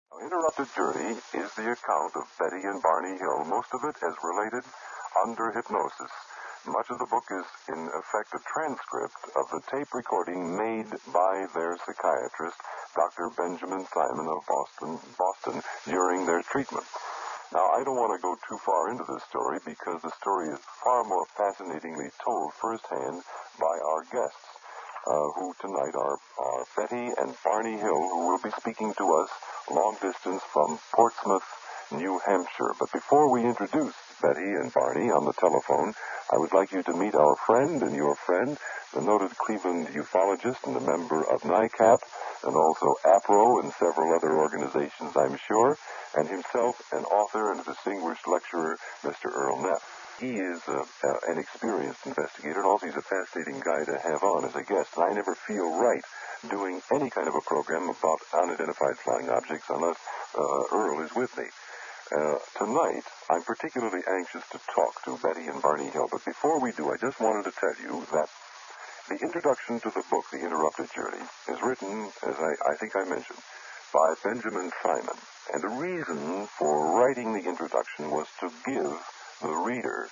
Interrupted Journey is the account of Betty and Barney Hill, most of it as related under hypnosis. Much of the book is, in effect, a transcript of the tape recording made by their psychiatrist, Dr. Benjamin Simon of Boston, during their treatment. Now, I don't want to go too far into this story because the story is far more fascinatingly told firsthand by our guests, who tonight are Betty and Barney Hill, who will be speaking to us long distance from Portsmouth, New Hampshire. But before we introduce Betty and Barney on the telephone, I would like you to meet our friend and your friend, the noted Cleveland ufologist and a member of NICAP, and also APRO and several other organizations, I'm sure, and himself an author and a distinguished lecturer, Mr. Earl Neff. He is an experienced investigator, and also he's a fascinating guy to have on as a guest. And I never feel right doing any kind of a program about unidentified flying objects unless Earl is with me. Tonight, I'm particularly anxious to talk to Betty and Barney Hill, but before we do, I just wanted to tell you that the introduction to the book, The Interrupted Journey, is written, as I think I mentioned, by Benjamin Simon. And the reason for writing the introduction was to give the reader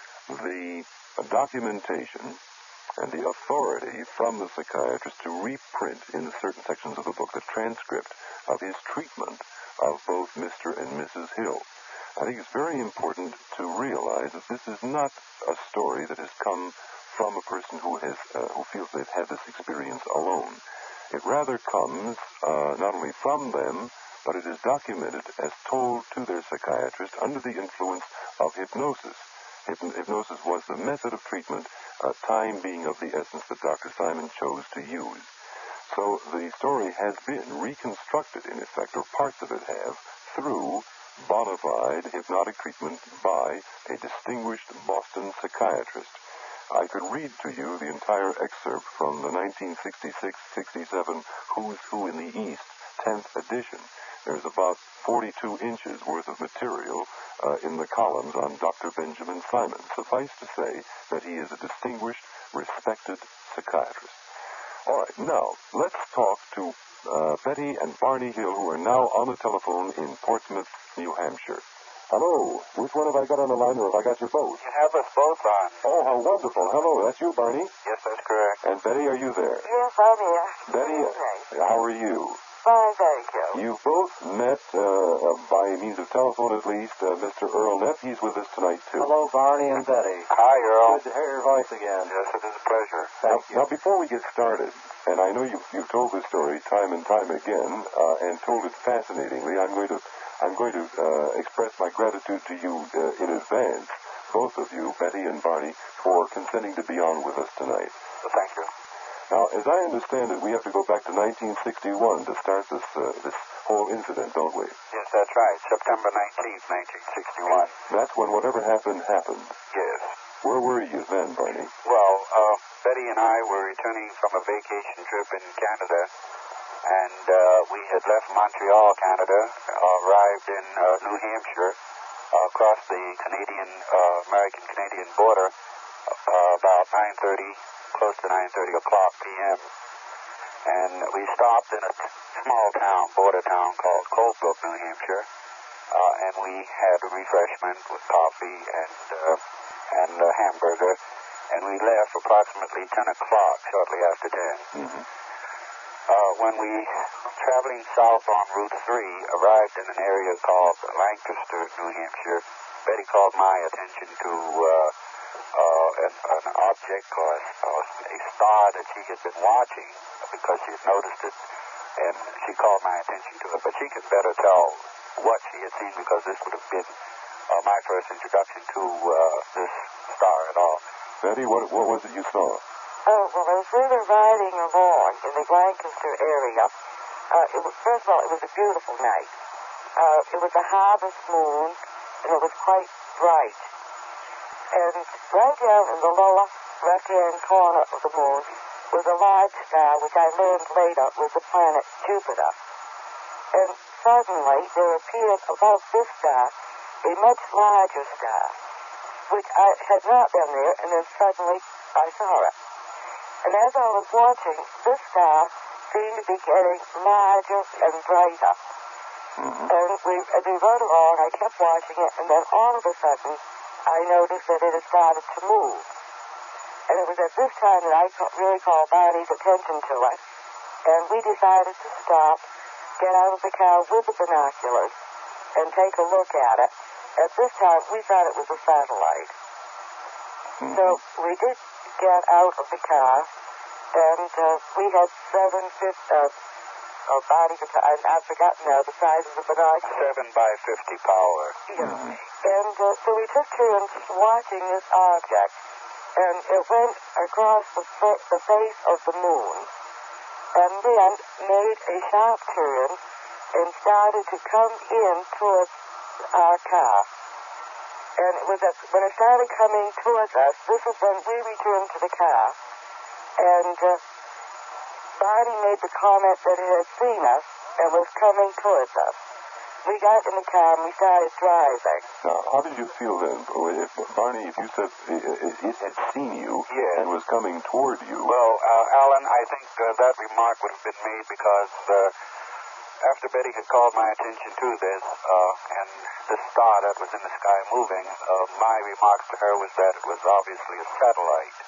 the documentation and the authority from the psychiatrist to reprint in certain sections of the book the transcript of his treatment of both Mr. and Mrs. Hill. I think it's very important to realize that this is not a story that has come from a person who feels they've had this experience alone. It rather comes not only from them, but it is documented as told to their psychiatrist under the influence of hypnosis. Hypnosis was the method of treatment, time being of the essence that Dr. Simon chose to use. So the story has been reconstructed, in effect, or parts of it have, through bona fide hypnotic treatment by a distinguished Boston psychiatrist. I could read to you the entire excerpt from the 1966-67 Who's Who in the East, 10th edition. There's about 42 inches worth of material in the columns on Dr. Benjamin Simon. Suffice to say that he is a distinguished, respected psychiatrist. All right, now, let's talk to Betty and Barney Hill, who are now on the telephone in Portsmouth, New Hampshire. Hello. Which one have I got on the line, or have I got you both? You have us both on. Oh, how wonderful. Hello, that's you, Barney? Yes, that's correct. And Betty, are you there? Yes, I'm here. Betty, how are you? Fine, thank you. You both met, by means of telephone at least, Mr. Earl Neff. He's with us tonight, too. Hello, Barney and Betty. Hi, Earl. Good to hear your voice again. Yes, it is a pleasure. Thank you. Now, before we get started, and I know you've told this story time and time again, and told it fascinatingly, I'm going to express my gratitude to you in advance, both of you, Betty and Barney, for consenting to be on with us tonight. Well, thank you. Now, as I understand it, we have to go back to 1961 to start this whole incident, don't we? Yes, that's right. September 19th, 1961. That's when whatever happened, happened. Yes. Where were you then, Barney? Well, Betty and I were returning from a vacation trip in Canada, and we had left Montreal, Canada, arrived in New Hampshire, crossed the American-Canadian border about 9:30, close to 9:30 o'clock p.m., and we stopped in a small town, border town called Colebrook, New Hampshire, and we had a refreshment with coffee and a hamburger, and we left approximately 10 o'clock, shortly after 10. Mm-hmm. When we, traveling south on Route 3, arrived in an area called Lancaster, New Hampshire, Betty called my attention to an object or a star that she had been watching because she had noticed it, and she called my attention to it. But she could better tell what she had seen because this would have been my first introduction to this star at all. Betty, what was it you saw? Oh, well, as we were riding along in the Lancaster area, first of all, it was a beautiful night. It was a harvest moon, and it was quite bright. And right down in the lower left-hand corner of the moon was a large star, which I learned later was the planet Jupiter. And suddenly there appeared above this star a much larger star, which I had not been there, and then suddenly I saw it. And as I was watching, this star seemed to be getting larger and brighter. And as we rode along, I kept watching it, and then all of a sudden, I noticed that it had started to move. And it was at this time that I really called Barney's attention to it, and we decided to stop, get out of the car with the binoculars, and take a look at it. At this time, we thought it was a satellite. So we did get out of the car, and we had 7 Barney, I've forgotten now the size of the binoculars. 7 by 50 power. Yeah. And so we took turns watching this object, and it went across the face of the moon, and then made a sharp turn and started to come in towards our car. And it was when it started coming towards us, this is when we returned to the car, and Barney made the comment that it had seen us and was coming towards us. We got in the car and we started driving. Now, how did you feel then? Barney, if you said it had seen you and was coming toward you. Well, Alan, I think that remark would have been made because after Betty had called my attention to this and the star that was in the sky moving, my remarks to her was that it was obviously a satellite.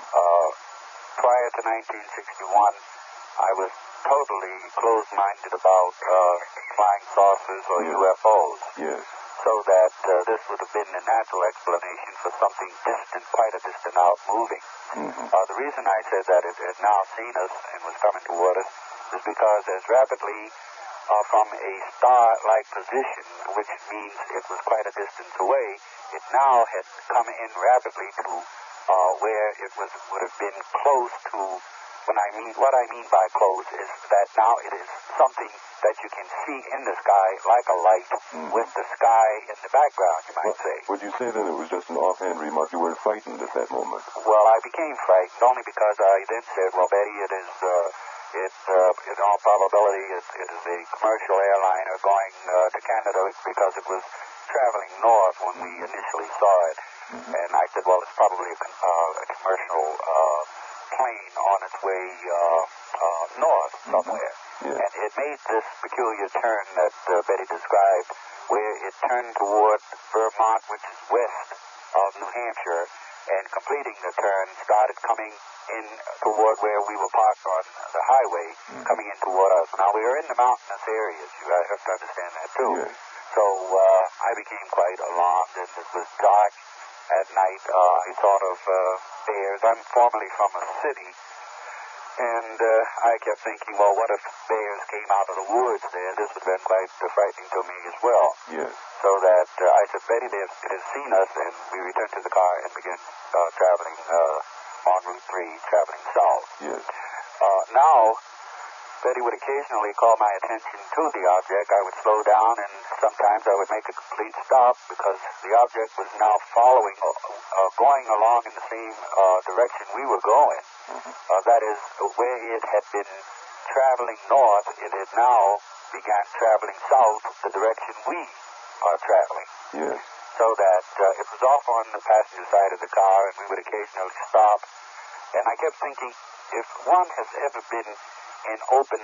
Prior to 1961, I was totally closed-minded about flying saucers or UFOs. Yes. So that this would have been a natural explanation for something distant, quite a distant out moving. The reason I said that it had now seen us and was coming toward us is because as rapidly from a star-like position, which means it was quite a distance away, it now had come in rapidly to where it would have been close to. What I mean by close is that now it is something that you can see in the sky like a light with the sky in the background, you might say. Would you say then it was just an offhand remark? You weren't frightened at that moment? Well, I became frightened only because I then said, well, Betty, it is, in all probability, it is a commercial airliner going to Canada because it was traveling north when we initially saw it. And I said, well, it's probably a commercial plane on its way north somewhere. And it made this peculiar turn that Betty described, where it turned toward Vermont, which is west of New Hampshire, and completing the turn, started coming in toward where we were parked on the highway, coming in toward us. Now, we are in the mountainous areas. You have to understand that, too. Yes. So I became quite alarmed, and it was dark at night. I thought of bears. I'm formerly from a city, and I kept thinking, well, what if bears came out of the woods there? This would have been quite frightening to me as well. Yes. So that I said, Betty, it has seen us, and we returned to the car and began traveling on Route 3, traveling south. Yes. Now, Betty would occasionally call my attention to the object. I would slow down, and sometimes I would make a complete stop because the object was now following, going along in the same direction we were going. That is, where it had been traveling north, it had now began traveling south, the direction we are traveling. Yes. So that it was off on the passenger side of the car, and we would occasionally stop. And I kept thinking, if one has ever been in open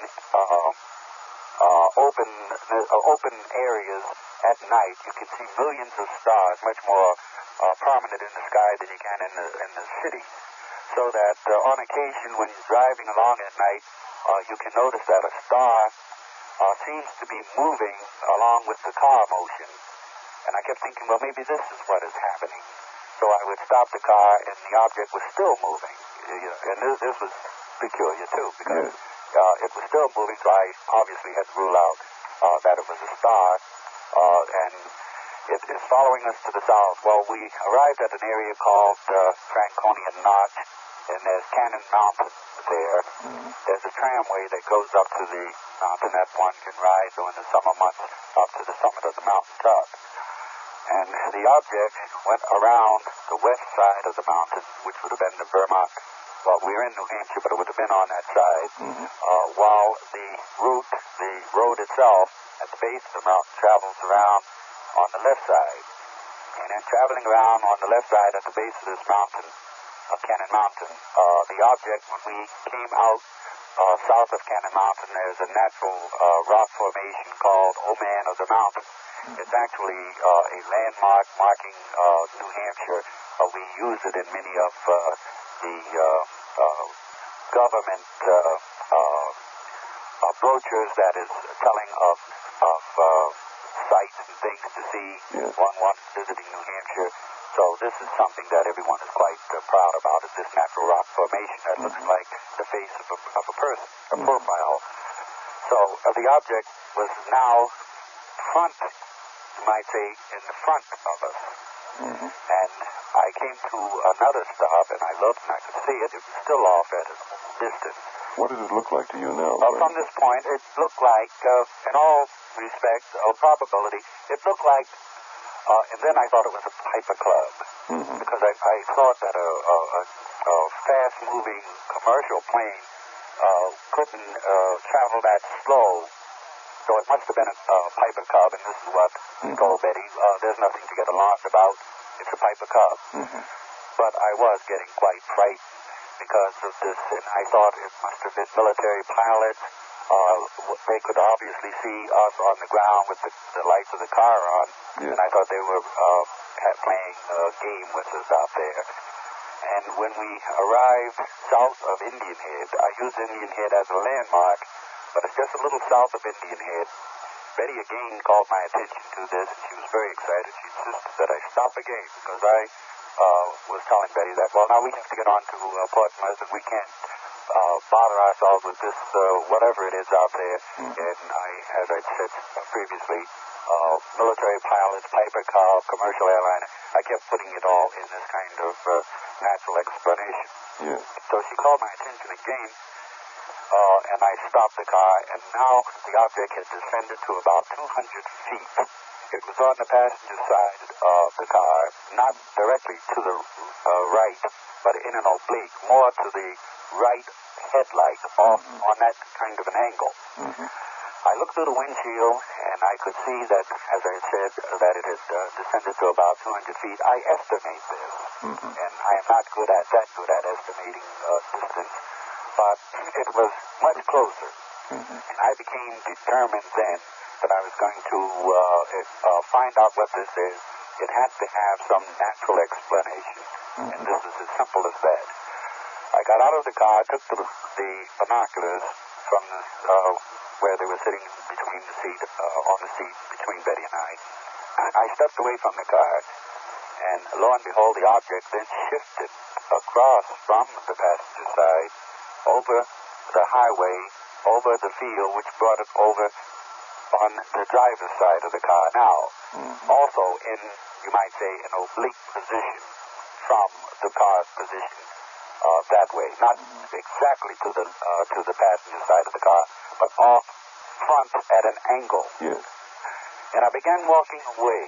areas at night, you can see millions of stars, much more prominent in the sky than you can in the city. So that on occasion, when you're driving along at night, you can notice that a star seems to be moving along with the car motion. And I kept thinking, well, maybe this is what is happening. So I would stop the car, and the object was still moving. And this was peculiar, too, because it was still moving, so I obviously had to rule out that it was a star. And it is following us to the south. Well, we arrived at an area called Franconian Notch, and there's Cannon Mountain there. There's a tramway that goes up to the mountain that one can ride during the summer months up to the summit of the mountain top. And the object went around the west side of the mountain, which would have been the Vermont. Well, we were in New Hampshire, but it would have been on that side. While the road itself at the base of the mountain travels around on the left side. And then traveling around on the left side at the base of this mountain, Cannon Mountain, the object, when we came out south of Cannon Mountain, there's a natural rock formation called Oman of the Mountain. It's actually a landmark marking New Hampshire. We use it in many of the government brochures that is telling of sites and things to see. Yes. One visiting New Hampshire. So this is something that everyone is quite proud about, is this natural rock formation that looks like the face of a person, a profile. So the object was now front, you might say, in the front of us. And I came to another stop, and I looked, and I could see it. It was still off at a distance. What does it look like to you now? From this point, it looked like, in all respects or probability, it looked like, and then I thought it was a Piper Club, because I thought that a fast-moving commercial plane couldn't travel that slow. So it must have been a Piper Cub, and this is what I told Betty. There's nothing to get alarmed about. It's a Piper Cub. But I was getting quite frightened because of this, and I thought it must have been military pilots. They could obviously see us on the ground with the lights of the car on, and I thought they were playing a game with us out there. And when we arrived south of Indian Head, I used Indian Head as a landmark, but it's just a little south of Indian Head. Betty again called my attention to this, and she was very excited. She insisted that I stop again, because I was telling Betty that, well, now we have to get on to Portsmouth, and we can't bother ourselves with this, whatever it is out there. And I, as I said previously, military pilots, Piper Cub, commercial airliner, I kept putting it all in this kind of natural explanation. Yes. So she called my attention again, and I stopped the car, and now the object had descended to about 200 feet. It was on the passenger side of the car, not directly to the right, but in an oblique, more to the right headlight, off on that kind of an angle. I looked through the windshield, and I could see that, as I said, that it had descended to about 200 feet. I estimate this, and I am not that good at estimating distance, but it was much closer. And I became determined then that I was going to find out what this is. It had to have some natural explanation, and this is as simple as that. I got out of the car, took the binoculars from where they were sitting between the seat, on the seat between Betty and I. I stepped away from the car, and lo and behold, the object then shifted across from the passenger side over the highway, over the field, which brought it over on the driver's side of the car. Now, also in, you might say, an oblique position from the car's position that way, not exactly to the passenger side of the car, but off front at an angle. Yes. And I began walking away.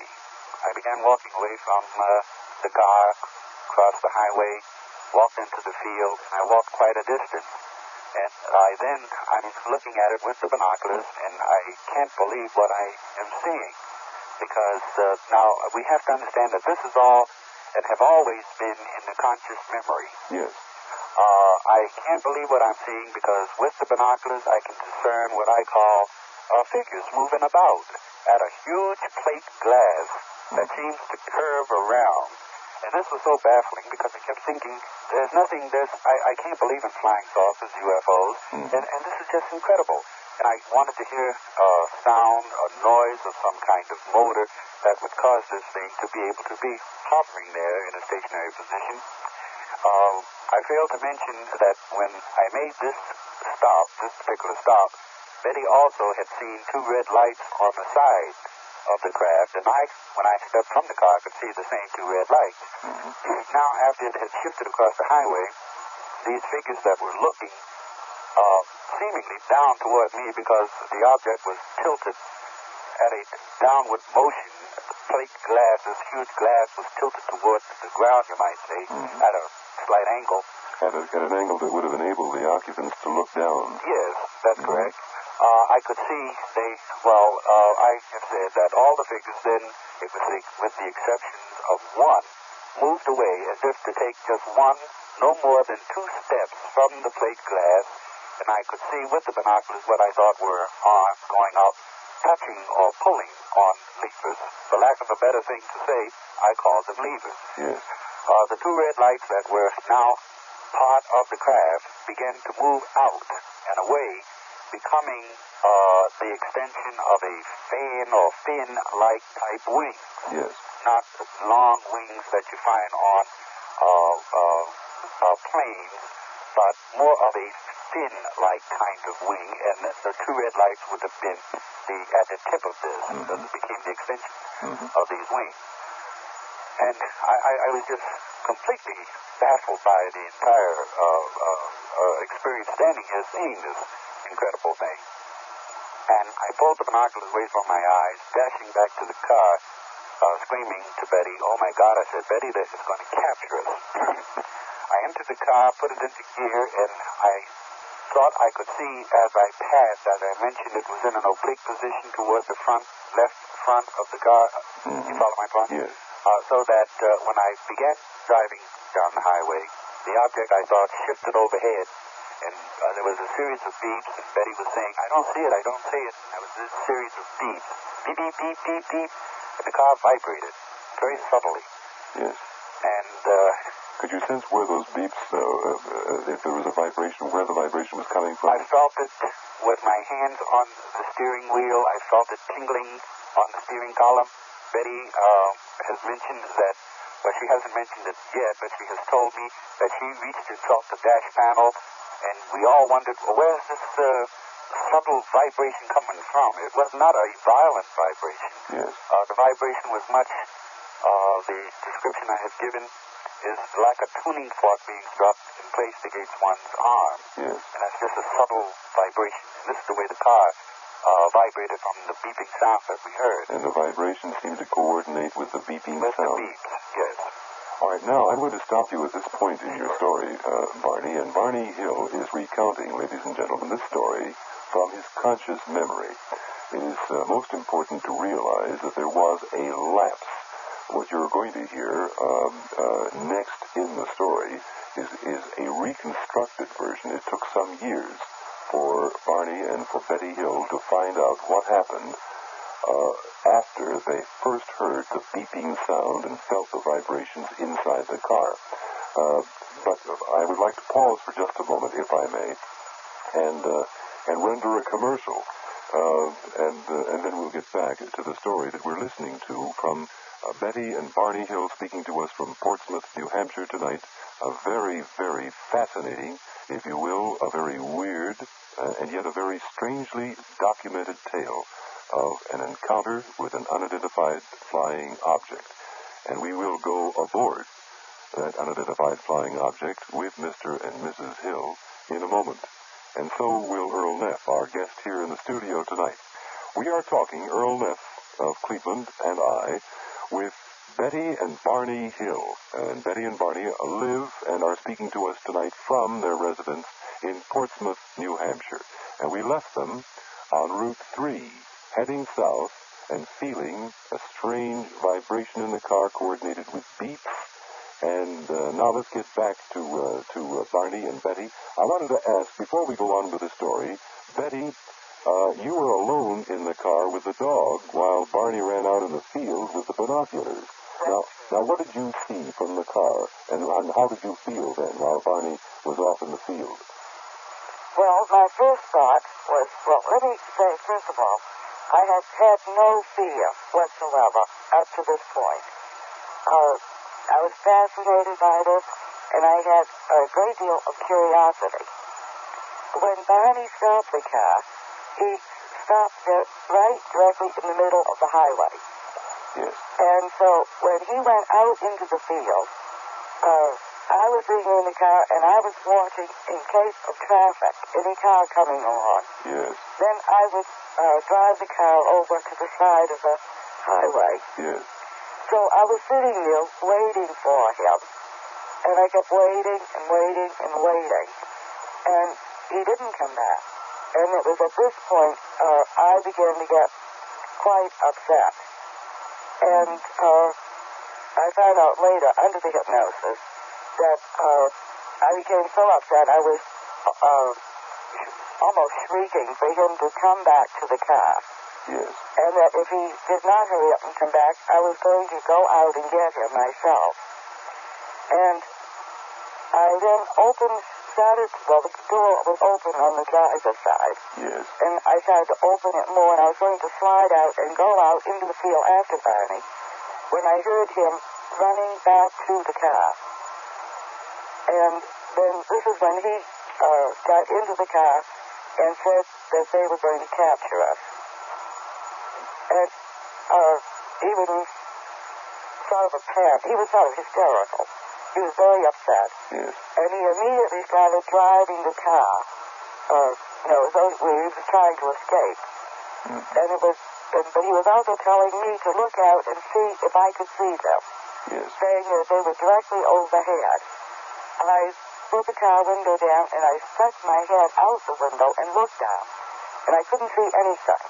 From the car, crossed the highway, walked into the field, and I walked quite a distance. And I'm looking at it with the binoculars, and I can't believe what I am seeing. Because now we have to understand that this is all and have always been in the conscious memory. Yes. I can't believe what I'm seeing because with the binoculars I can discern what I call figures moving about at a huge plate glass that seems to curve around. And this was so baffling because I kept thinking, I can't believe in flying saucers, UFOs, and this is just incredible. And I wanted to hear a sound, a noise of some kind of motor that would cause this thing to be able to be hovering there in a stationary position. I failed to mention that when I made this particular stop, Betty also had seen two red lights on the side of the craft, and when I stepped from the car, I could see the same two red lights. Now, after it had shifted across the highway, these figures that were looking seemingly down toward me because the object was tilted at a downward motion. The plate glass, this huge glass, was tilted towards the ground, you might say, at a slight angle. At an angle that would have enabled the occupants to look down. Yes, that's correct. I could see I have said that all the figures then, with the exceptions of one, moved away as if to take just one, no more than 2 steps from the plate glass and I could see with the binoculars what I thought were arms going out, touching or pulling on levers. For lack of a better thing to say, I called them levers. Yes. The two red lights that were now part of the craft began to move out and away, becoming the extension of a fan or fin-like type wing. Yes. Not long wings that you find on planes, but more of a fin-like kind of wing, and the two red lights would have been at the tip of this, that became the extension of these wings. And I was just completely baffled by the entire experience standing here seeing this incredible thing. And I pulled the binoculars away from my eyes, dashing back to the car, screaming to Betty, "Oh my God," I said, "Betty, this is going to capture us." I entered the car, put it into gear, and I thought I could see as I passed, as I mentioned, it was in an oblique position toward the left front of the car. You follow my point? Yes. So that when I began driving down the highway, the object I thought shifted overhead, and there was a series of beeps, and Betty was saying, "I don't see it, I don't see it." And there was this series of beeps. Beep, beep, beep, beep, beep. And the car vibrated very subtly. Yes. And could you sense where those beeps, if there was a vibration, where the vibration was coming from? I felt it with my hands on the steering wheel. I felt it tingling on the steering column. Betty has mentioned that, well, she hasn't mentioned it yet, but she has told me that she reached and felt the dash panel, and we all wondered, well, where's this subtle vibration coming from? It was not a violent vibration. Yes. The vibration was much, the description I have given is like a tuning fork being struck and placed against one's arm. Yes. And that's just a subtle vibration. And this is the way the car vibrated from the beeping sound that we heard. And the vibration seemed to coordinate with the beeping With sound. the beeps, yes. All right, now I'm going to stop you at this point in your story, Barney. And Barney Hill is recounting, ladies and gentlemen, this story from his conscious memory. It is most important to realize that there was a lapse. What you're going to hear next in the story is a reconstructed version. It took some years for Barney and for Betty Hill to find out what happened after they first heard the beeping sound and felt the vibrations inside the car. But I would like to pause for just a moment, if I may, and render a commercial, and then we'll get back to the story that we're listening to from Betty and Barney Hill speaking to us from Portsmouth, New Hampshire tonight. A very, very fascinating, if you will, a very weird, and yet a very strangely documented tale of an encounter with an unidentified flying object. And we will go aboard that unidentified flying object with Mr. and Mrs. Hill in a moment. And so will Earl Neff, our guest here in the studio tonight. We are talking, Earl Neff of Cleveland and I, with Betty and Barney Hill. And Betty and Barney live and are speaking to us tonight from their residence in Portsmouth, New Hampshire. And we left them on Route 3, heading south and feeling a strange vibration in the car coordinated with beeps. And now let's get back to Barney and Betty. I wanted to ask, before we go on with the story, Betty, you were alone in the car with the dog while Barney ran out in the field with the binoculars. Now, what did you see from the car, and how did you feel then while Barney was off in the field? Well, my first thought was, well, let me say, first of all, I have had no fear whatsoever up to this point. I was fascinated by this, and I had a great deal of curiosity. When Barney stopped the car, he stopped right directly in the middle of the highway. Yes. And so when he went out into the field, I was sitting in the car, and I was watching in case of traffic, any car coming along. Yes. Then I would drive the car over to the side of the highway. Yes. So I was sitting there waiting for him. And I kept waiting and waiting and waiting. And he didn't come back. And it was at this point I began to get quite upset. And I found out later, under the hypnosis, that I became so upset I was almost shrieking for him to come back to the car. Yes. And that if he did not hurry up and come back, I was going to go out and get him myself. And I then the door was open on the driver's side. Yes. And I tried to open it more, and I was going to slide out and go out into the field after Barney when I heard him running back to the car. And then this is when he got into the car and said that they were going to capture us. And he was sort of he was sort of hysterical. He was very upset. Yes. And he immediately started driving the car. He was trying to escape. And but he was also telling me to look out and see if I could see them. Yes. Saying that they were directly overhead. I put the car window down and I stuck my head out the window and looked down. And I couldn't see anything.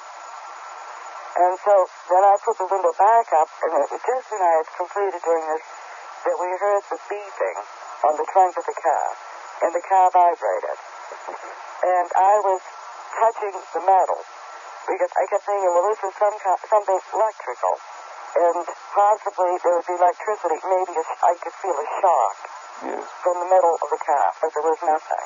And so then I put the window back up, and it was just when I had completed doing this that we heard the beeping on the trunk of the car, and the car vibrated. And I was touching the metal, because I kept thinking, well, this is something electrical, and possibly there would be electricity. Maybe I could feel a shock from the metal of the car, but there was nothing.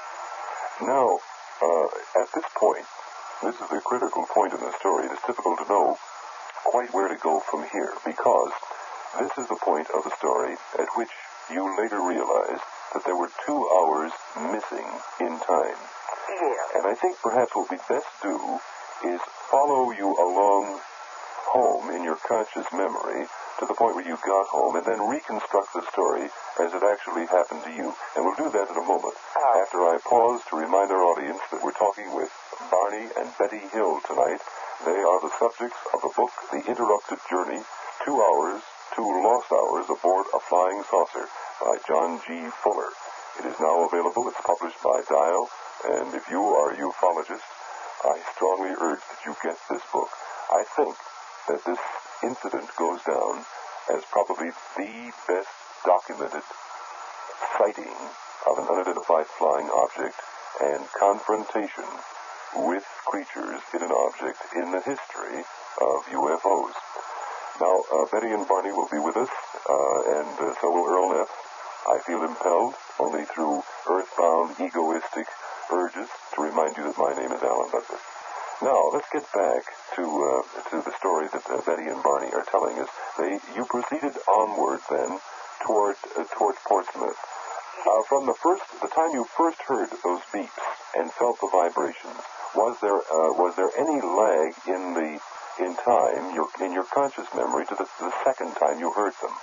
Now, at this point, this is the critical point in the story. It is difficult to know quite where to go from here, because this is the point of the story at which you later realize that there were 2 hours missing in time. Yeah. And I think perhaps what we best do is follow you along home in your conscious memory to the point where you got home, and then reconstruct the story as it actually happened to you. And we'll do that in a moment, after I pause to remind our audience that we're talking with Barney and Betty Hill tonight. They are the subjects of the book, The Interrupted Journey, 2 hours, 2 lost hours aboard a flying saucer, by John G. Fuller. It is now available. It's published by Dial, and if you are a ufologist, I strongly urge that you get this book. I think that this incident goes down as probably the best documented sighting of an unidentified flying object and confrontation with creatures in an object in the history of UFOs. Now, Betty and Barney will be with us, and so will Earl Neff. I feel impelled, only through earthbound, egoistic urges, to remind you that my name is Alan Douglas. Now, let's get back to the story that Betty and Barney are telling us. You proceeded onward then toward Portsmouth. From the time you first heard those beeps and felt the vibrations, was there any lag in time, in your conscious memory, to the second time you heard them?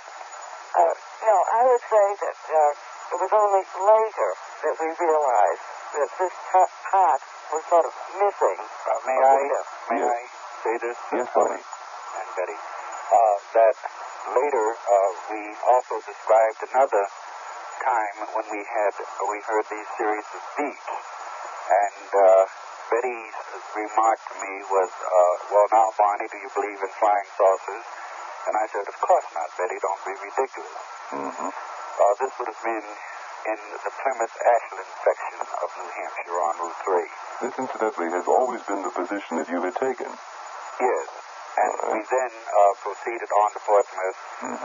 No, I would say that it was only later that we realized that this part was sort of missing. May I say this? Yes, Barney. And Betty, that later we also described another time when we heard these series of beeps, and Betty's remark to me was, well, now, Barney, do you believe in flying saucers? And I said, of course not, Betty, don't be ridiculous. Mm-hmm. This would have been in the Plymouth-Ashland section of New Hampshire on Route 3. This, incidentally, has always been the position that you had taken. Yes. And we then proceeded on to Portsmouth.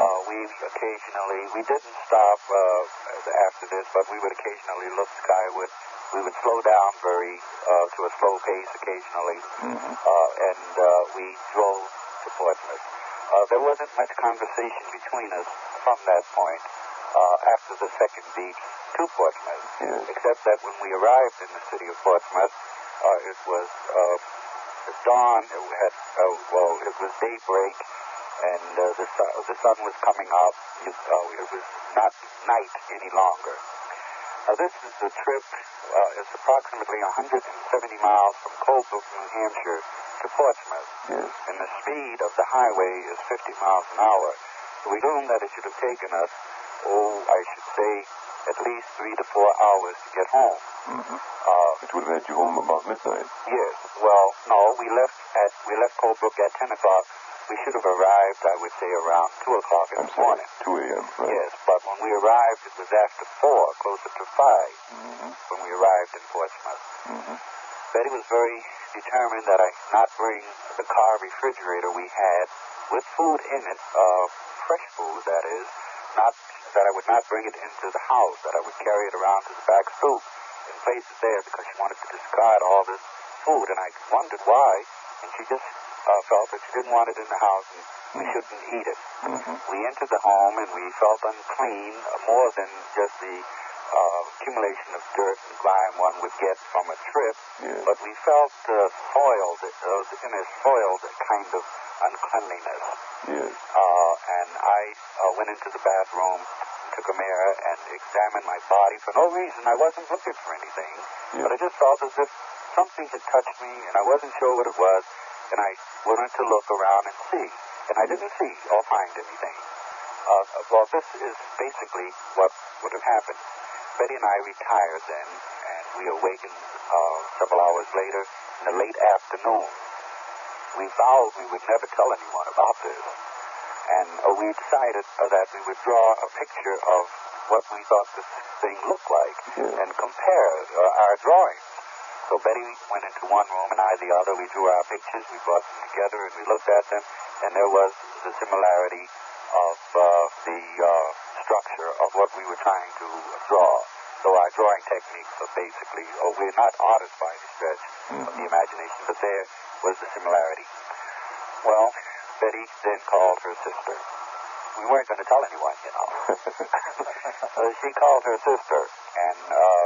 We didn't stop after this, but we would occasionally look skyward. We would slow down to a slow pace occasionally, and we drove to Portsmouth. There wasn't much conversation between us from that point after the second beep to Portsmouth, except that when we arrived in the city of Portsmouth, it was dawn. It was daybreak, and the sun was coming up. It was not night any longer. This is the trip. It's approximately 170 miles from Colebrook, New Hampshire, to Portsmouth. Yes. And the speed of the highway is 50 miles an hour. So we knew that it should have taken us, I should say, at least 3 to 4 hours to get home. Which would have had you home about midnight. Yes. Well, no, we left Colebrook at 10 o'clock. We should have arrived, I would say, around 2 o'clock in the morning. 2 a.m., right? Yes, but when we arrived, it was after 4, closer to 5, when we arrived in Portsmouth. Betty was very determined that I not bring the car refrigerator we had with food in it, fresh food, that is, not that I would not bring it into the house, that I would carry it around to the back stoop and place it there because she wanted to discard all this food, and I wondered why, and she just felt that she didn't want it in the house and we shouldn't eat it. We entered the home and we felt unclean, more than just the accumulation of dirt and grime one would get from a trip, but we felt soiled, in a soiled kind of uncleanliness. And I went into the bathroom, took a mirror, and examined my body for no reason. I wasn't looking for anything, but I just felt as if something had touched me, and I wasn't sure what it was, and I wanted to look around and see, and I didn't see or find anything. Well, this is basically what would have happened. Betty and I retired then, and we awakened several hours later in the late afternoon. We vowed we would never tell anyone about this, and we decided that we would draw a picture of what we thought this thing looked like and compare our drawings. So Betty went into one room and I the other. We drew our pictures, we brought them together, and we looked at them, and there was the similarity of the structure of what we were trying to draw. So our drawing techniques are basically, we're not artists by any stretch of the imagination, but there was the similarity. Well, Betty then called her sister. We weren't going to tell anyone, you know. So she called her sister and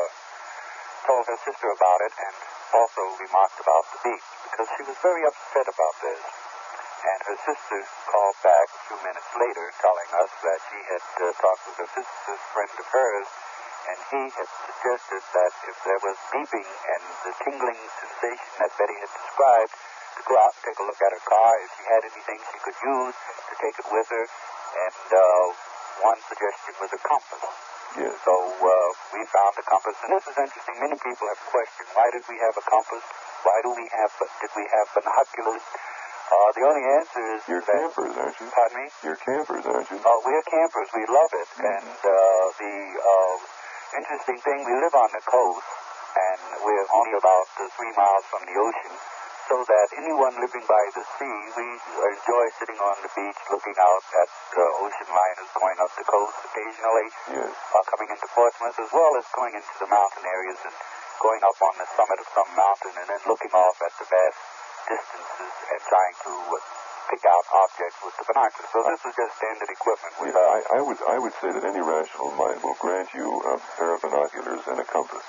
told her sister about it, and also remarked about the beach, because she was very upset about this. And her sister called back a few minutes later, telling us that she had talked with her sister's friend of hers, and he had suggested that if there was beeping and the tingling sensation that Betty had described, to go out and take a look at her car, if she had anything she could use, to take it with her, and one suggestion was a compass. So we found a compass, and this is interesting. Many people have questioned, why did we have a compass? Why did we have binoculars? The only answer is You're that... campers, aren't you? Pardon me? You're campers, aren't you? We're campers. We love it. And the interesting thing, we live on the coast, and we're only about 3 miles from the ocean, so that anyone living by the sea, we enjoy sitting on the beach looking out at ocean liners going up the coast occasionally, coming into Portsmouth, as well as going into the mountain areas and going up on the summit of some mountain and then looking off at the vast distances and trying to pick out objects with the binoculars. So this is just standard equipment. I would say that any rational mind will grant you a pair of binoculars and a compass.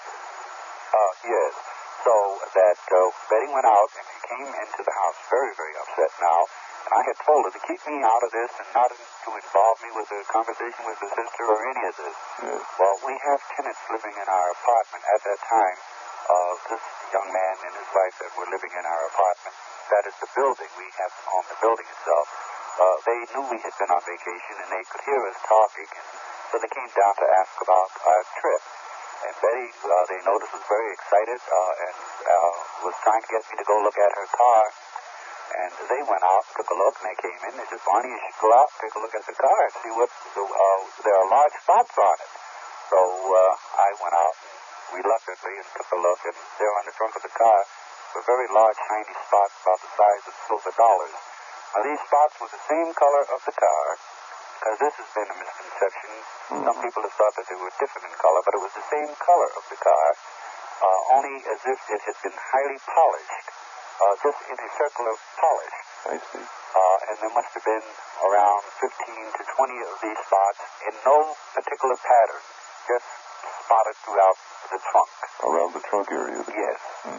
Yes. So that Betty went out and came into the house very, very upset now. And I had told her to keep me out of this and not to involve me with a conversation with her sister or any of this. Well, we have tenants living in our apartment at that time. This young man and his wife that were living in our apartment, that is the building. We have on the building itself. They knew we had been on vacation and they could hear us talking, and so they came down to ask about our trip. And Betty, they noticed, was very excited and was trying to get me to go look at her car. And they went out, took a look, and they came in. They said, Barney, you should go out and take a look at the car and see what, there are large spots on it. So I went out reluctantly and took a look, and there on the trunk of the car were very large, shiny spots about the size of silver dollars. Now, these spots were the same color of the car, because this has been a misconception. Some people have thought that they were different in color, but it was the same color of the car, only as if it had been highly polished, just in a circular polish. I see. And there must have been around 15 to 20 of these spots in no particular pattern, just spotted throughout the trunk. Around the trunk area? Yes.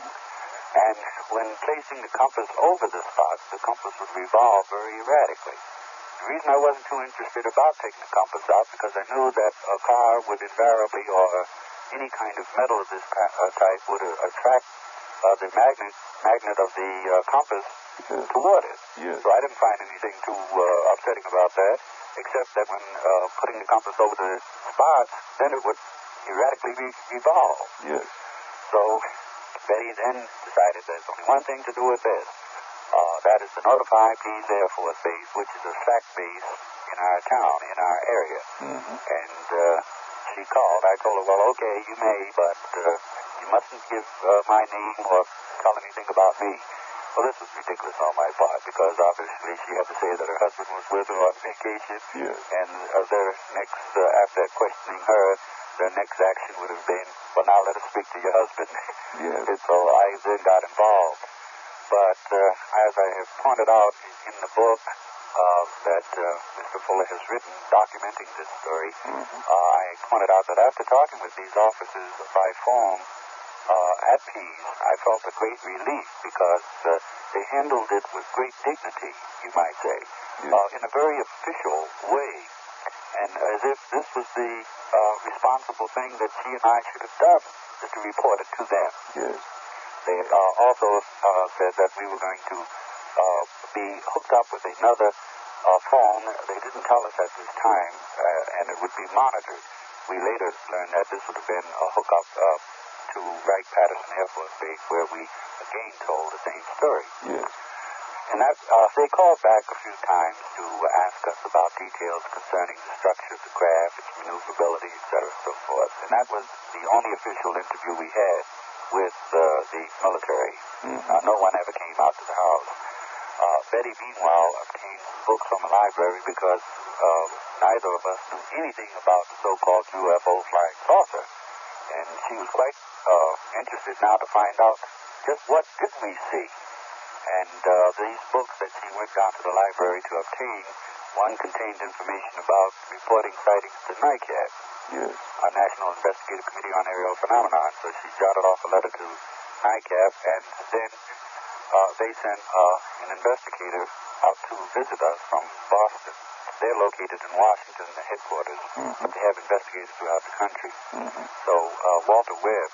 And when placing the compass over the spots, the compass would revolve very erratically. The reason I wasn't too interested about taking the compass out, because I knew that a car would invariably, or any kind of metal of this type, would attract the magnet of the compass toward it. So I didn't find anything too upsetting about that, except that when putting the compass over the spots, then it would erratically revolve. So Betty then decided there's only one thing to do with this. That is to notify Pease Air Force Base, which is a SAC base in our town, in our area. And she called. I told her, well, okay, you may, but you mustn't give my name or tell anything about me. Well, this was ridiculous on my part because obviously she had to say that her husband was with her on vacation. Yes. And their next, after questioning her, their next action would have been, well, now let us speak to your husband. Yes. And so I then got involved. But as I have pointed out in the book that Mr. Fuller has written documenting this story, I pointed out that after talking with these officers by phone at Pease, I felt a great relief because they handled it with great dignity, you might say, in a very official way, and as if this was the responsible thing that she and I should have done, to report it to them. Yes. They also said that we were going to be hooked up with another phone. They didn't tell us at this time, and it would be monitored. We later learned that this would have been a hookup to Wright-Patterson Air Force Base, where we again told the same story. Yes. And that they called back a few times to ask us about details concerning the structure of the craft, its maneuverability, etc., and so forth. And that was the only official interview we had with the military. No one ever came out to the house. Betty, meanwhile, obtained some books from the library because neither of us knew anything about the so-called UFO flying saucer. And she was quite interested now to find out just what did we see. And these books that she went down to the library to obtain, one contained information about reporting sightings to NICAD, a National Investigative Committee on Aerial Phenomenon. So she jotted off a letter to NICAD, and then they sent an investigator out to visit us from Boston. They're located in Washington, the headquarters, but they have investigators throughout the country. So Walter Webb,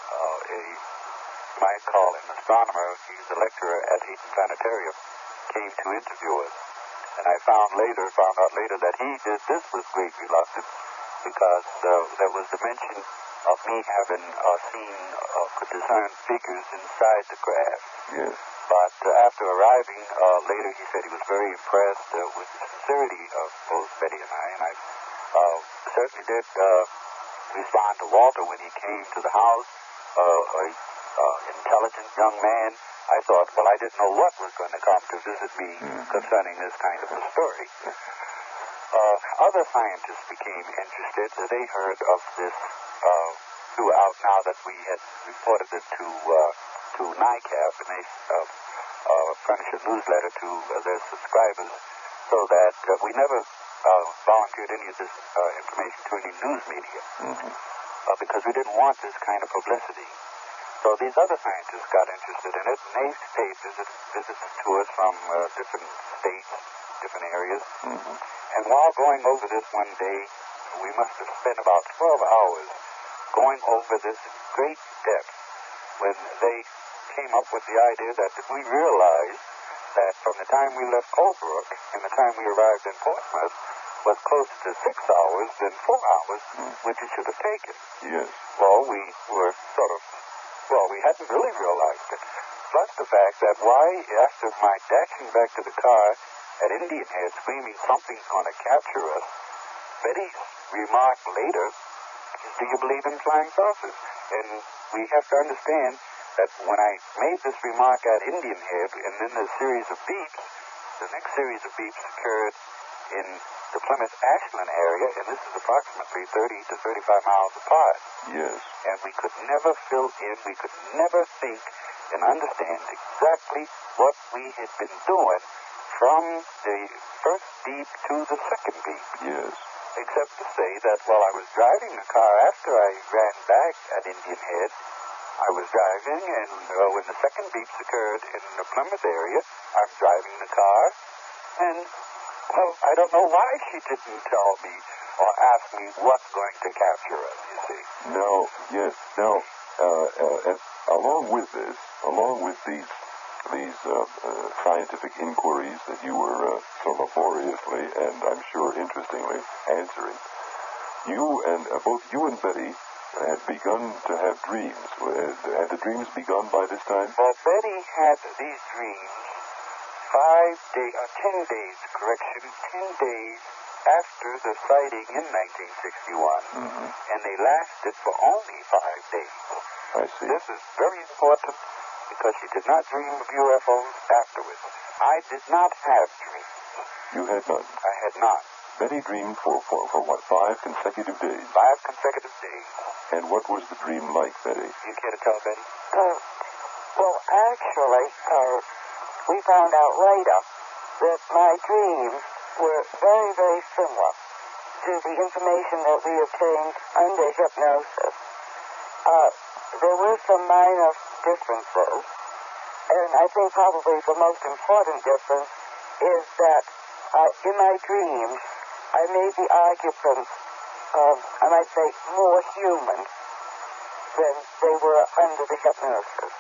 you might call him an astronomer, he's a lecturer at Eaton Planetarium, came to interview us. And I found out later that he did this with great reluctance because there was the mention of me having seen, could discern figures inside the craft. Yes. But after arriving later, he said he was very impressed with the sincerity of both Betty and I certainly did respond to Walter when he came to the house, intelligent young man. I thought, well, I didn't know what was going to come to visit me concerning this kind of a story. Other scientists became interested. They heard of this throughout now that we had reported it to NICAP, and they furnished a newsletter to their subscribers, so that we never volunteered any of this information to any news media because we didn't want this kind of publicity. So these other scientists got interested in it, and they paid visits to us from different states, different areas. And while going over this one day, we must have spent about 12 hours going over this in great depth when they came up with the idea that we realized that from the time we left Colebrook and the time we arrived in Portsmouth was closer to 6 hours than 4 hours, which it should have taken. Yes. Well, we were we hadn't really realized it. Plus the fact that after my dashing back to the car at Indian Head screaming something's going to capture us, Betty's remark later is, do you believe in flying saucers? And we have to understand that when I made this remark at Indian Head and then the series of beeps, the next series of beeps occurred in the Plymouth-Ashland area, and this is approximately 30 to 35 miles apart. Yes. And we could never fill in, we could never think and understand exactly what we had been doing from the first beep to the second beep. Yes. Except to say that while I was driving the car after I ran back at Indian Head, I was driving, and when the second beeps occurred in the Plymouth area, I'm driving the car, and well, I don't know why she didn't tell me or ask me what's going to capture us, you see. Now, yes. Now, along with these scientific inquiries that you were so laboriously and I'm sure interestingly answering, both you and Betty had begun to have dreams. Had the dreams begun by this time? Well, Betty had these dreams 10 days after the sighting in 1961, and they lasted for only 5 days. I see. This is very important because she did not dream of UFOs afterwards. I did not have dreams. You had none. I had not. Betty dreamed for what, 5 consecutive days? 5 consecutive days. And what was the dream like, Betty? You care to tell, Betty? Well, actually, we found out later that my dreams were very, very similar to the information that we obtained under hypnosis. There were some minor differences, and I think probably the most important difference is that in my dreams, I made the occupants, I might say, more human than they were under the hypnosis.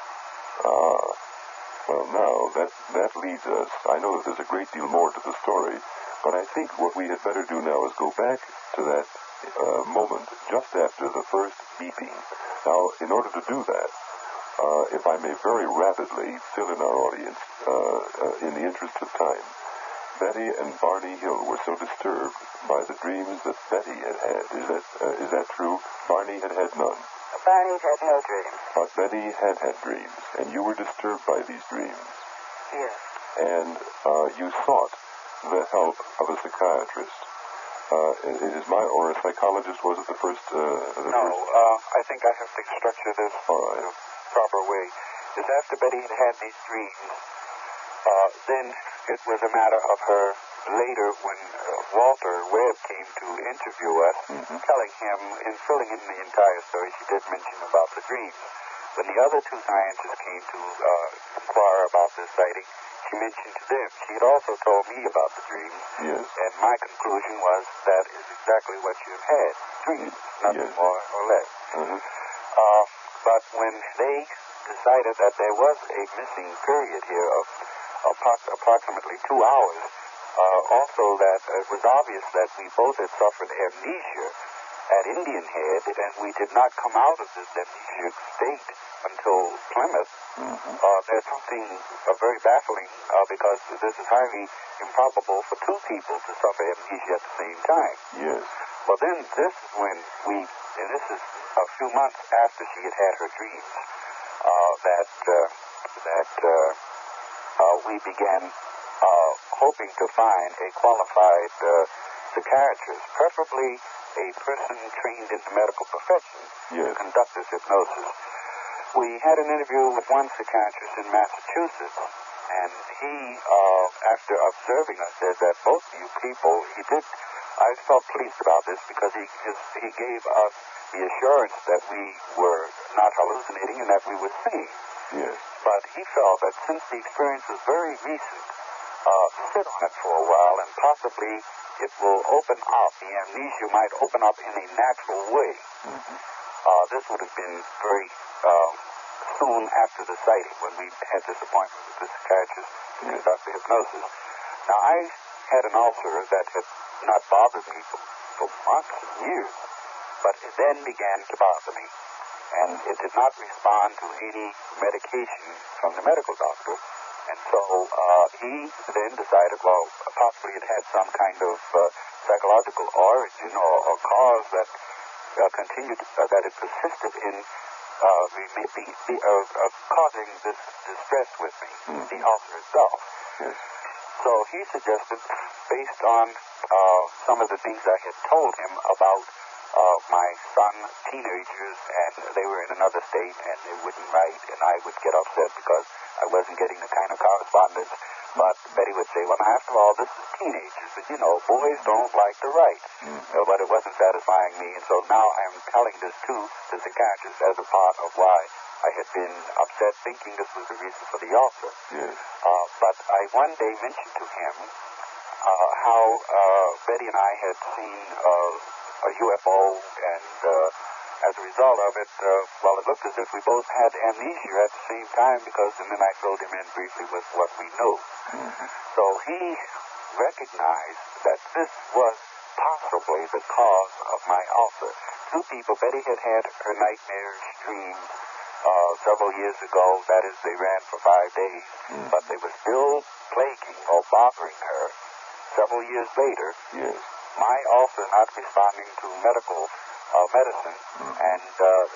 Well, now, that leads us. I know that there's a great deal more to the story, but I think what we had better do now is go back to that moment just after the first beeping. Now, in order to do that, if I may very rapidly fill in our audience in the interest of time, Betty and Barney Hill were so disturbed by the dreams that Betty had had. Is that true? Barney had had none. Barney had no dreams. But Betty had had dreams, and you were disturbed by these dreams. Yes. And you sought the help of a psychiatrist. Or a psychologist, was it the first? I think I have to structure this in a proper way. Is after Betty had had these dreams, then it was a matter of her later when Walter Webb came to interview us, telling him, in filling in the entire story, she did mention about the dreams. When the other 2 scientists came to inquire about this sighting, she mentioned to them. She had also told me about the dreams. Yes. And my conclusion was that is exactly what you have had. Dreams, nothing more or less. But when they decided that there was a missing period here of approximately 2 hours, also that it was obvious that we both had suffered amnesia at Indian Head, and we did not come out of this amnesiac state until Plymouth. There's something very baffling because this is highly improbable for 2 people to suffer amnesia at the same time. Yes. Well, then this is when and this is a few months after she had had her dreams, we began hoping to find a qualified psychiatrist, preferably a person trained in the medical profession, to conduct this hypnosis. We had an interview with one psychiatrist in Massachusetts, and he, after observing us, said that both of you people, I felt pleased about this because he gave us the assurance that we were not hallucinating and that we were seeing. Yes. But he felt that since the experience was very recent, sit on it for a while and possibly it will open up, the amnesia might open up in a natural way. This would have been very soon after the sighting when we had this appointment with the psychiatrist to conduct the hypnosis. Now, I had an ulcer that had not bothered me for months and years, but it then began to bother me. And it did not respond to any medication from the medical doctor. And so he then decided, well, possibly it had some kind of psychological origin or cause that that it persisted in causing this distress with me, the ulcer itself. Yes. So he suggested, based on some of the things I had told him about my son, teenagers, and they were in another state, and they wouldn't write, and I would get upset because I wasn't getting the kind of correspondence. But Betty would say, well, after all, this is teenagers, and boys don't like to write. But it wasn't satisfying me, and so now I'm telling this to the psychiatrist as a part of why I had been upset, thinking this was the reason for the ulcer. Yes. But I one day mentioned to him how Betty and I had seen a UFO, and as a result of it, it looked as if we both had amnesia at the same time, and then I filled him in briefly with what we knew. So he recognized that this was possibly the cause of my ulcer. 2 people, Betty had had her nightmarish dreams several years ago. That is, they ran for 5 days, but they were still plaguing or bothering her several years later. Yes. My ulcer not responding to medical medicine, and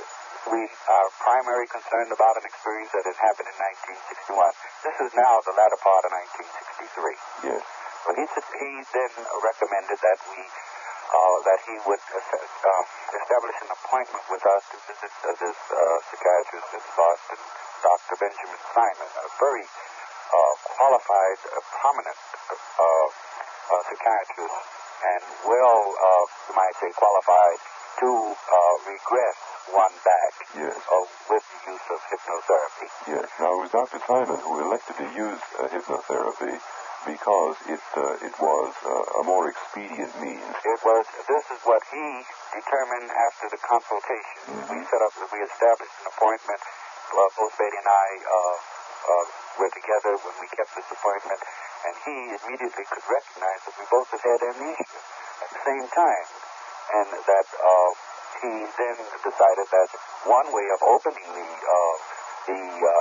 we are primarily concerned about an experience that had happened in 1961. This is now the latter part of 1963. Yes. Well, he then recommended that he would establish an appointment with us to visit this psychiatrist in Boston, Dr. Benjamin Simon, a very qualified, prominent psychiatrist, and you might say, qualified to regress one back with the use of hypnotherapy. Yes. Now, it was Dr. Simon who elected to use hypnotherapy because it was a more expedient means. This is what he determined after the consultation. We established an appointment. Both Betty and I were together when we kept this appointment, and he immediately could recognize that we both had amnesia at the same time, and that he then decided that one way of opening the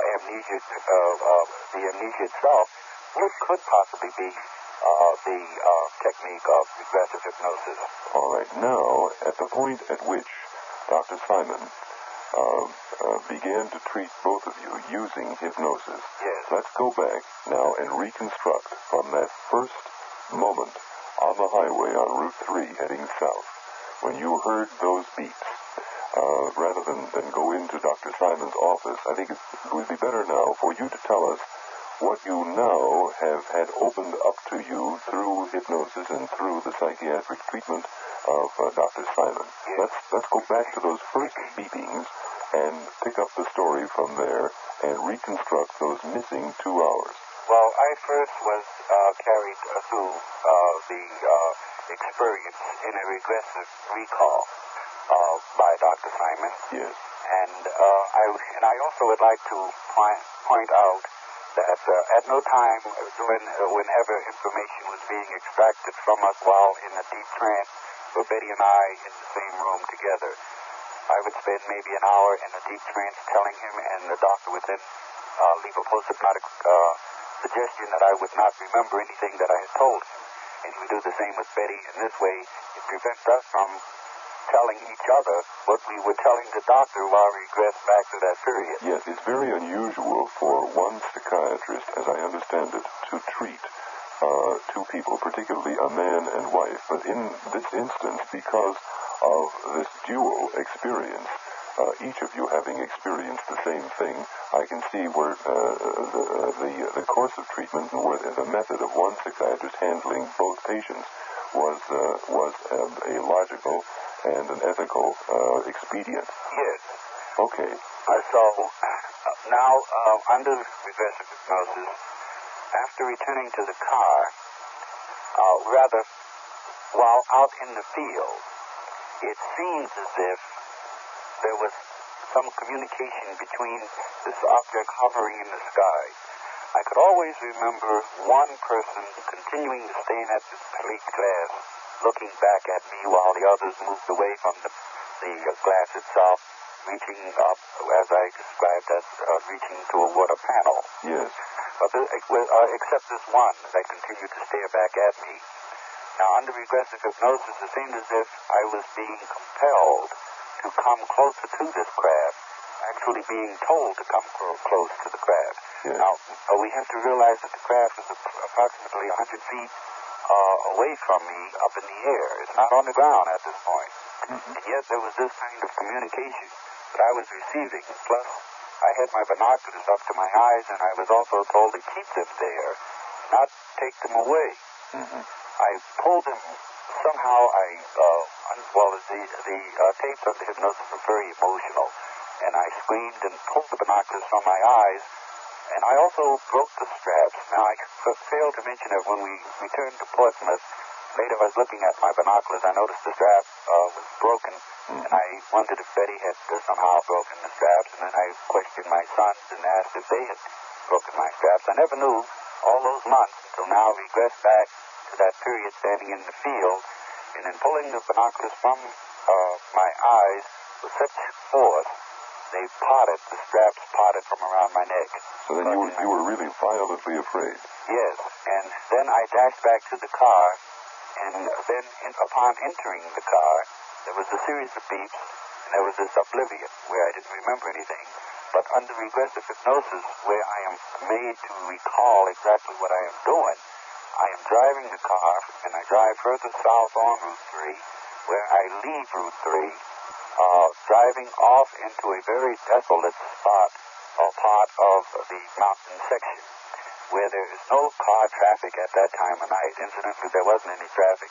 amnesia itself could possibly be the technique of regressive hypnosis. All right. Now, at the point at which Dr. Simon began to treat both of you using hypnosis, let's go back now and reconstruct from that first moment on the highway on Route 3 heading south, when you heard those beeps. Rather than go into Dr. Simon's office, I think it would be better now for you to tell us what you now have had opened up to you through hypnosis and through the psychiatric treatment of Dr. Simon. Let's go back to those first beepings and pick up the story from there and reconstruct those missing 2 hours. Well, I first was carried through the experience in a regressive recall by Dr. Simon. Yes. And I also would like to point out that at no time whenever information was being extracted from us while in a deep trance, were Betty and I in the same room together. I would spend maybe an hour in a deep trance telling him, and the doctor would then leave a post-hypnotic suggestion that I would not remember anything that I had told him. And he would do the same with Betty. In this way, it prevents us from telling each other what we were telling the doctor while we regressed back to that period. Yes, it's very unusual for one psychiatrist, as I understand it, to treat two people, particularly a man and wife. But in this instance, because of this dual experience, each of you having experienced the same thing, I can see where the course of treatment and where the method of one psychiatrist handling both patients was a logical and an ethical expedient. Yes. Okay. So now, under regressive hypnosis, after returning to the car, while out in the field, it seems as if there was some communication between this object hovering in the sky. I could always remember one person continuing to stay in at this plate glass, looking back at me while the others moved away from the glass itself, reaching up, as I described as reaching toward a panel. Yes. Except this one that continued to stare back at me. Now, under regressive hypnosis, it seemed as if I was being compelled to come closer to this craft, actually being told to come close to the craft. Yes. Now, we have to realize that the craft is approximately 100 feet away from me up in the air. It's not on the ground at this point. And yet there was this kind of communication that I was receiving. Plus, I had my binoculars up to my eyes, and I was also told to keep them there, not take them away. I pulled them. Somehow the tapes of the hypnosis were very emotional, and I screamed and pulled the binoculars from my eyes, and I also broke the straps. Now, I failed to mention that when we returned to Portsmouth, later I was looking at my binoculars, I noticed the strap was broken, and I wondered if Betty had somehow broken the straps, and then I questioned my sons and asked if they had broken my straps. I never knew all those months until now I regressed back to that period standing in the field, and then pulling the binoculars from my eyes with such force, the straps parted from around my neck. So then you were really violently afraid. Yes, and then I dashed back to the car, and then upon entering the car, there was a series of beeps, And there was this oblivion where I didn't remember anything. But under regressive hypnosis, where I am made to recall exactly what I am doing, I am driving the car, and I drive further south on Route 3, where I leave Route 3, driving off into a very desolate spot, or part of the mountain section, where there is no car traffic at that time of night. Incidentally, there wasn't any traffic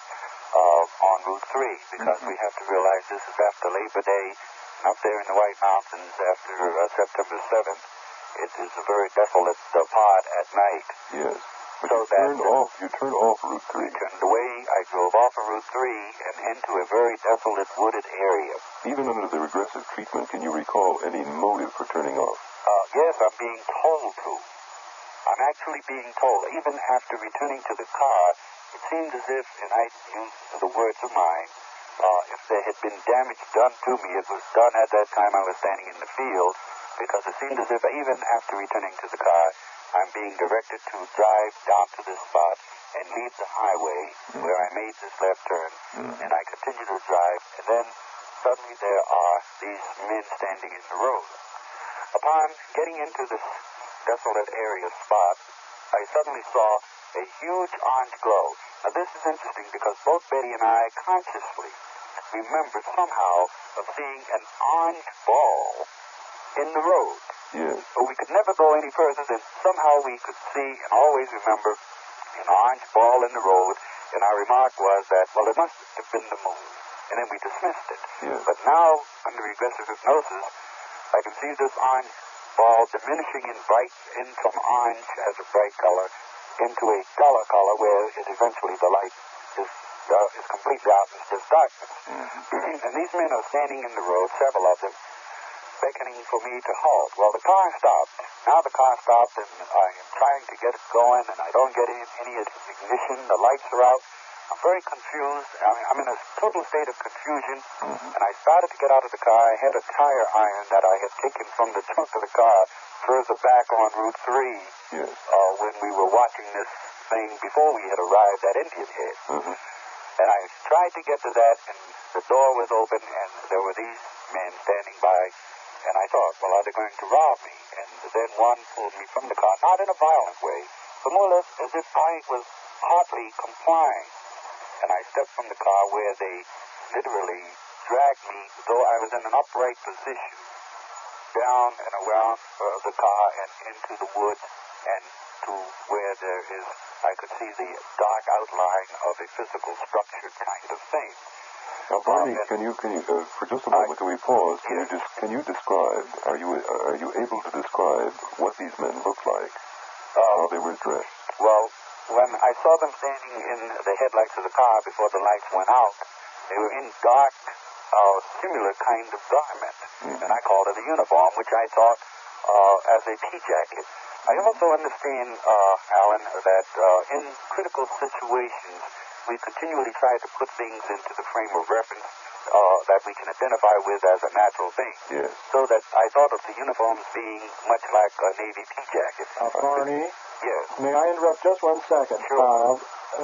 on Route 3, because we have to realize this is after Labor Day, and up there in the White Mountains after September 7th, it is a very desolate part at night. Yes. But So you turned off Route 3. I turned away, I drove off of Route 3 and into a very desolate wooded area. Even under the regressive treatment, can you recall any motive for turning off? Yes, I'm being told to. I'm actually being told. Even after returning to the car, it seemed as if, and I use the words of mine, if there had been damage done to me, it was done at that time I was standing in the field, because it seemed as if even after returning to the car, I'm being directed to drive down to this spot and leave the highway where I made this left turn, and I continue to drive, and then suddenly there are these men standing in the road. Upon getting into this desolate area spot, I suddenly saw a huge orange glow. Now this is interesting because both Betty and I consciously remembered somehow of seeing an orange ball in the road. Yes. But we could never go any further than somehow we could see and always remember an orange ball in the road, and our remark was that, well, it must have been the moon. And then we dismissed it. Yes. But now, under regressive hypnosis, I can see this orange ball diminishing in from orange as a bright color into a duller color where it eventually the light is completely out and it's just darkness. And these men are standing in the road, several of them, beckoning for me to halt. Well, the car stopped. Now the car stopped, and I am trying to get it going, and I don't get any ignition. The lights are out. I'm very confused. I'm in a total state of confusion, and I started to get out of the car. I had a tire iron that I had taken from the trunk of the car further back on Route 3 Yes. when we were watching this thing before we had arrived at Indian Head. And I tried to get to that, and the door was open, and there were these men standing by. And I thought, well, are they going to rob me? And then one pulled me from the car, not in a violent way, but more or less as if I was hardly complying. And I stepped from the car where they literally dragged me, though I was in an upright position, down and around the car and into the woods and to where there is, I could see the dark outline of a physical structure kind of thing. Now, Barney, can you, for just a moment, can we pause? Can you describe? Are you able to describe what these men looked like? How they were dressed? Well, when I saw them standing in the headlights of the car before the lights went out, they were in dark, similar kind of garment, and I called it a uniform, which I thought as a pea jacket. I also understand, Alan, that in critical situations, we continually try to put things into the frame of reference that we can identify with as a natural thing. Yes. So that I thought of the uniforms being much like a Navy pea jacket. Barney, Yes. may I interrupt just 1 second? Sure.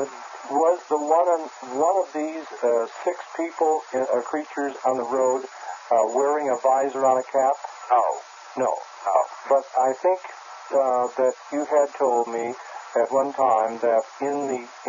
Was the one of these 6 people, creatures on the road, wearing a visor on a cap? No. No. No. But I think that you had told me at one time that in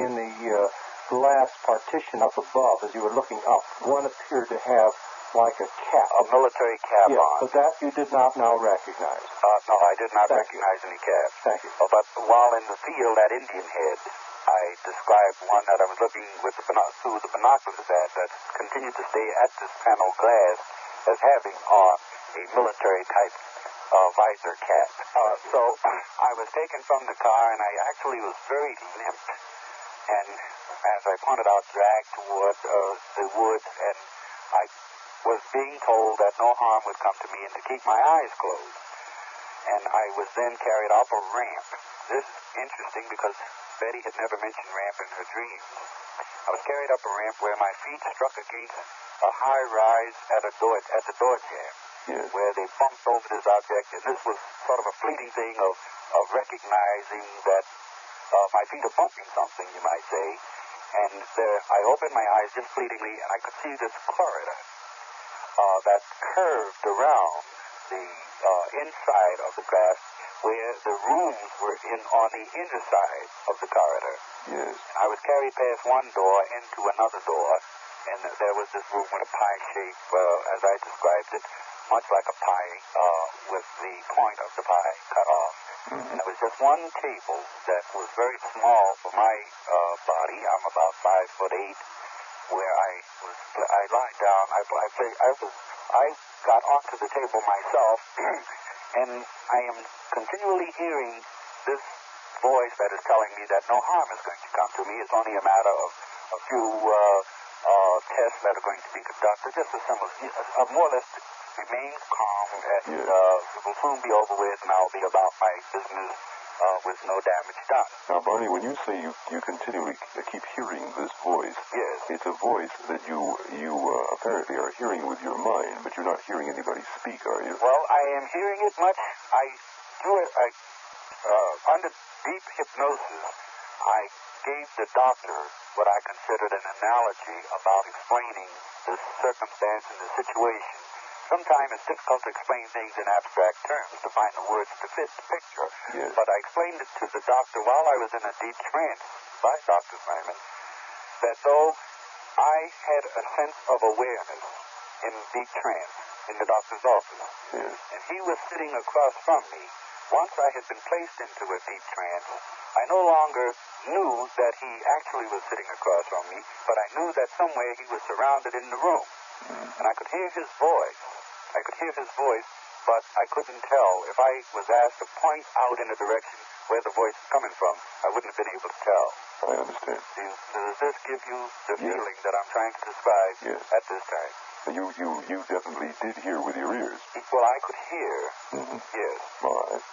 the glass partition up above, as you were looking up, one appeared to have like a cap. A military cap Yes, on. but that you did not now recognize. No, I did not Thank you. recognize any cap. Thank you. But while in the field at Indian Head, I described one that I was looking with through the binoculars at that continued to stay at this panel glass as having on a military type visor cap. So I was taken from the car, and I actually was very limp. And as I pointed out, dragged toward the woods, and I was being told that no harm would come to me and to keep my eyes closed. And I was then carried up a ramp. This is interesting because Betty had never mentioned ramp in her dreams. I was carried up a ramp where my feet struck against a high rise at the door jamb, Yes. where they bumped over this object, and this was sort of a fleeting thing of recognizing that my feet are bumping something, you might say. And there, I opened my eyes just fleetingly, and I could see this corridor. that curved around the inside of the glass where the rooms were on the inner side of the corridor. Yes. I was carried past one door into another door, and there was this room with a pie shape, as I described it, much like a pie with the point of the pie cut off. And there was just one table that was very small for my body. I'm about 5'8", where I lied down. I got onto the table myself, and I am continually hearing this voice that is telling me that no harm is going to come to me. It's only a matter of a few tests that are going to be conducted, just a more or less remain calm, and it will soon be over with, and I'll be about my business with no damage done. Now, Barney, when you say you continually keep hearing this voice, yes, it's a voice that you apparently are hearing with your mind, but you're not hearing anybody speak, are you? Well, I am hearing it much. Under deep hypnosis, I gave the doctor what I considered an analogy about explaining the circumstance and the situation. Sometimes it's difficult to explain things in abstract terms, to find the words to fit the picture. Yes. But I explained it to the doctor while I was in a deep trance by Dr. Simon, that though I had a sense of awareness in deep trance in the doctor's office, Yes. and he was sitting across from me, once I had been placed into a deep trance, I no longer knew that he actually was sitting across from me, but I knew that somewhere he was surrounded in the room. And I could hear his voice. But I couldn't tell. If I was asked to point out in a direction where the voice is coming from, I wouldn't have been able to tell. I understand. Does this give you the feeling that I'm trying to describe at this time? You definitely did hear with your ears. Well, I could hear. Yes. All right.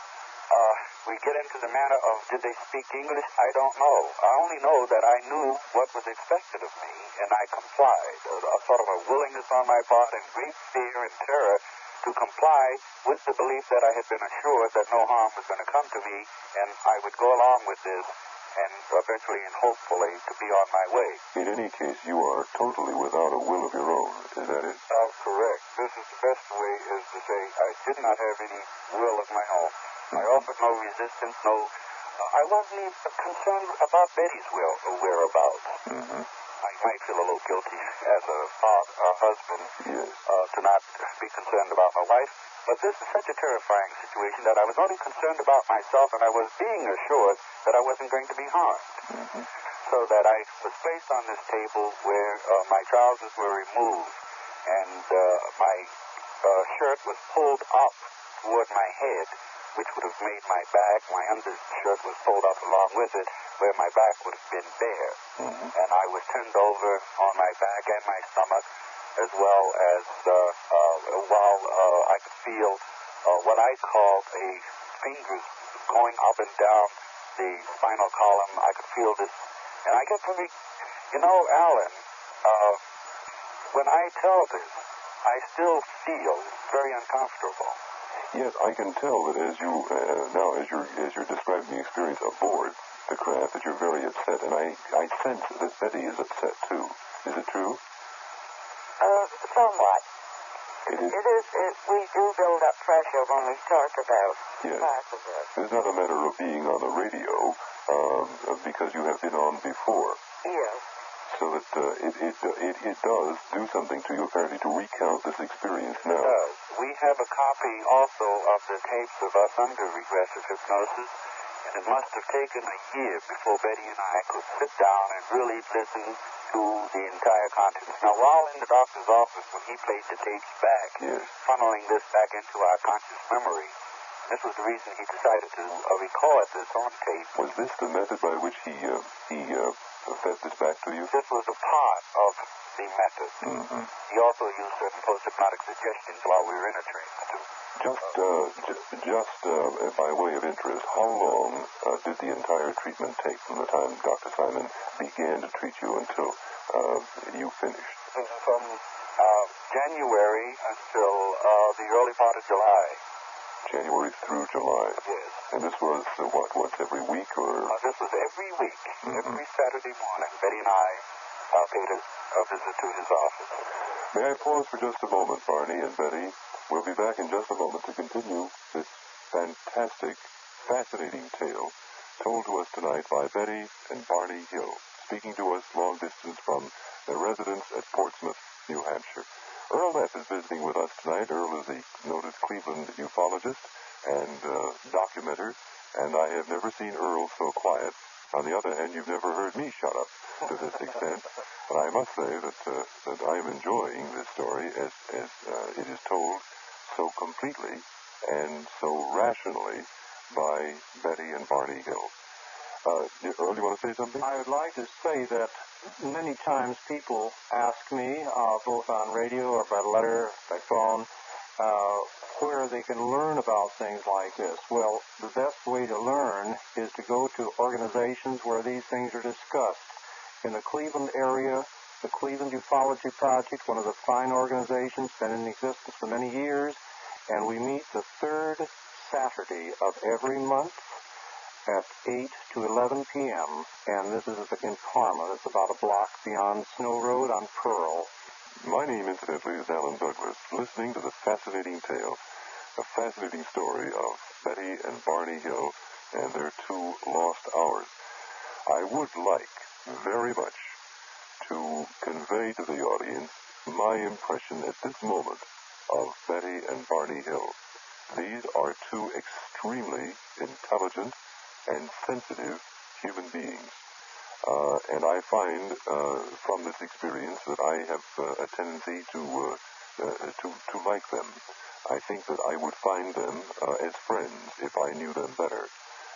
We get into the matter of did they speak English? I don't know. I only know that I knew what was expected of me, and I complied. A sort of a willingness on my part and great fear and terror to comply with the belief that I had been assured that no harm was going to come to me, and I would go along with this and eventually and hopefully to be on my way. In any case, you are totally without a will of your own. Is that it? Correct. This is the best way, is to say I did not have any will of my own. I offered no resistance, I wasn't even concerned about Betty's whereabouts. I might feel a little guilty as a husband to not be concerned about my wife, but this is such a terrifying situation that I was only concerned about myself, and I was being assured that I wasn't going to be harmed. So that I was placed on this table where my trousers were removed, and my shirt was pulled up toward my head, which would have made my back, my undershirt was pulled up along with it, where my back would have been bare. And I was turned over on my back and my stomach, as well as while I could feel what I called a fingers going up and down the spinal column. I could feel this, and I get to me, Alan, when I tell this, I still feel very uncomfortable. Yes, I can tell that as you're describing the experience aboard the craft, that you're very upset, and I sense that Betty is upset too. Is it true? Somewhat. It is. We do build up pressure when we talk about Yes. parts of this. It's not a matter of being on the radio, because you have been on before. Yes. So that it does do something to you, apparently, to recount this experience now. It does. We have a copy also of the tapes of us under regressive hypnosis, and it must have taken a year before Betty and I could sit down and really listen to the entire contents. Now, while in the doctor's office, when he played the tapes back, funneling this back into our conscious memory, this was the reason he decided to record this on tape. Was this the method by which he fed this back to you? This was a part of the method. He also used certain post-hypnotic suggestions while we were in a trance, too. Just by way of interest, how long did the entire treatment take from the time Dr. Simon began to treat you until you finished? From January until the early part of July. January through July. Yes. And this was, once every week, or? This was every week. Every Saturday morning, Betty and I paid a visit to his office. May I pause for just a moment, Barney and Betty? We'll be back in just a moment to continue this fantastic, fascinating tale told to us tonight by Betty and Barney Hill, speaking to us long distance from their residence at Portsmouth, New Hampshire. Earl Neff is visiting with us tonight. Earl is a noted Cleveland ufologist and documenter, and I have never seen Earl so quiet. On the other hand, you've never heard me shut up to this extent. But I must say that I am enjoying this story as it is told so completely and so rationally by Betty and Barney Hill. Earl, you want to say something? I would like to say that many times people ask me, both on radio or by letter, by phone, where they can learn about things like this. Well, the best way to learn is to go to organizations where these things are discussed. In the Cleveland area, the Cleveland Ufology Project, one of the fine organizations, been in existence for many years, and we meet the third Saturday of every month at 8 to 11 p.m., and this is in Carmel. It's about a block beyond Snow Road on Pearl. My name, incidentally, is Alan Douglas, listening to the fascinating tale, a fascinating story of Betty and Barney Hill and their 2 lost hours. I would like very much to convey to the audience my impression at this moment of Betty and Barney Hill. These are 2 extremely intelligent and sensitive human beings. And I find from this experience that I have a tendency to like them. I think that I would find them as friends if I knew them better.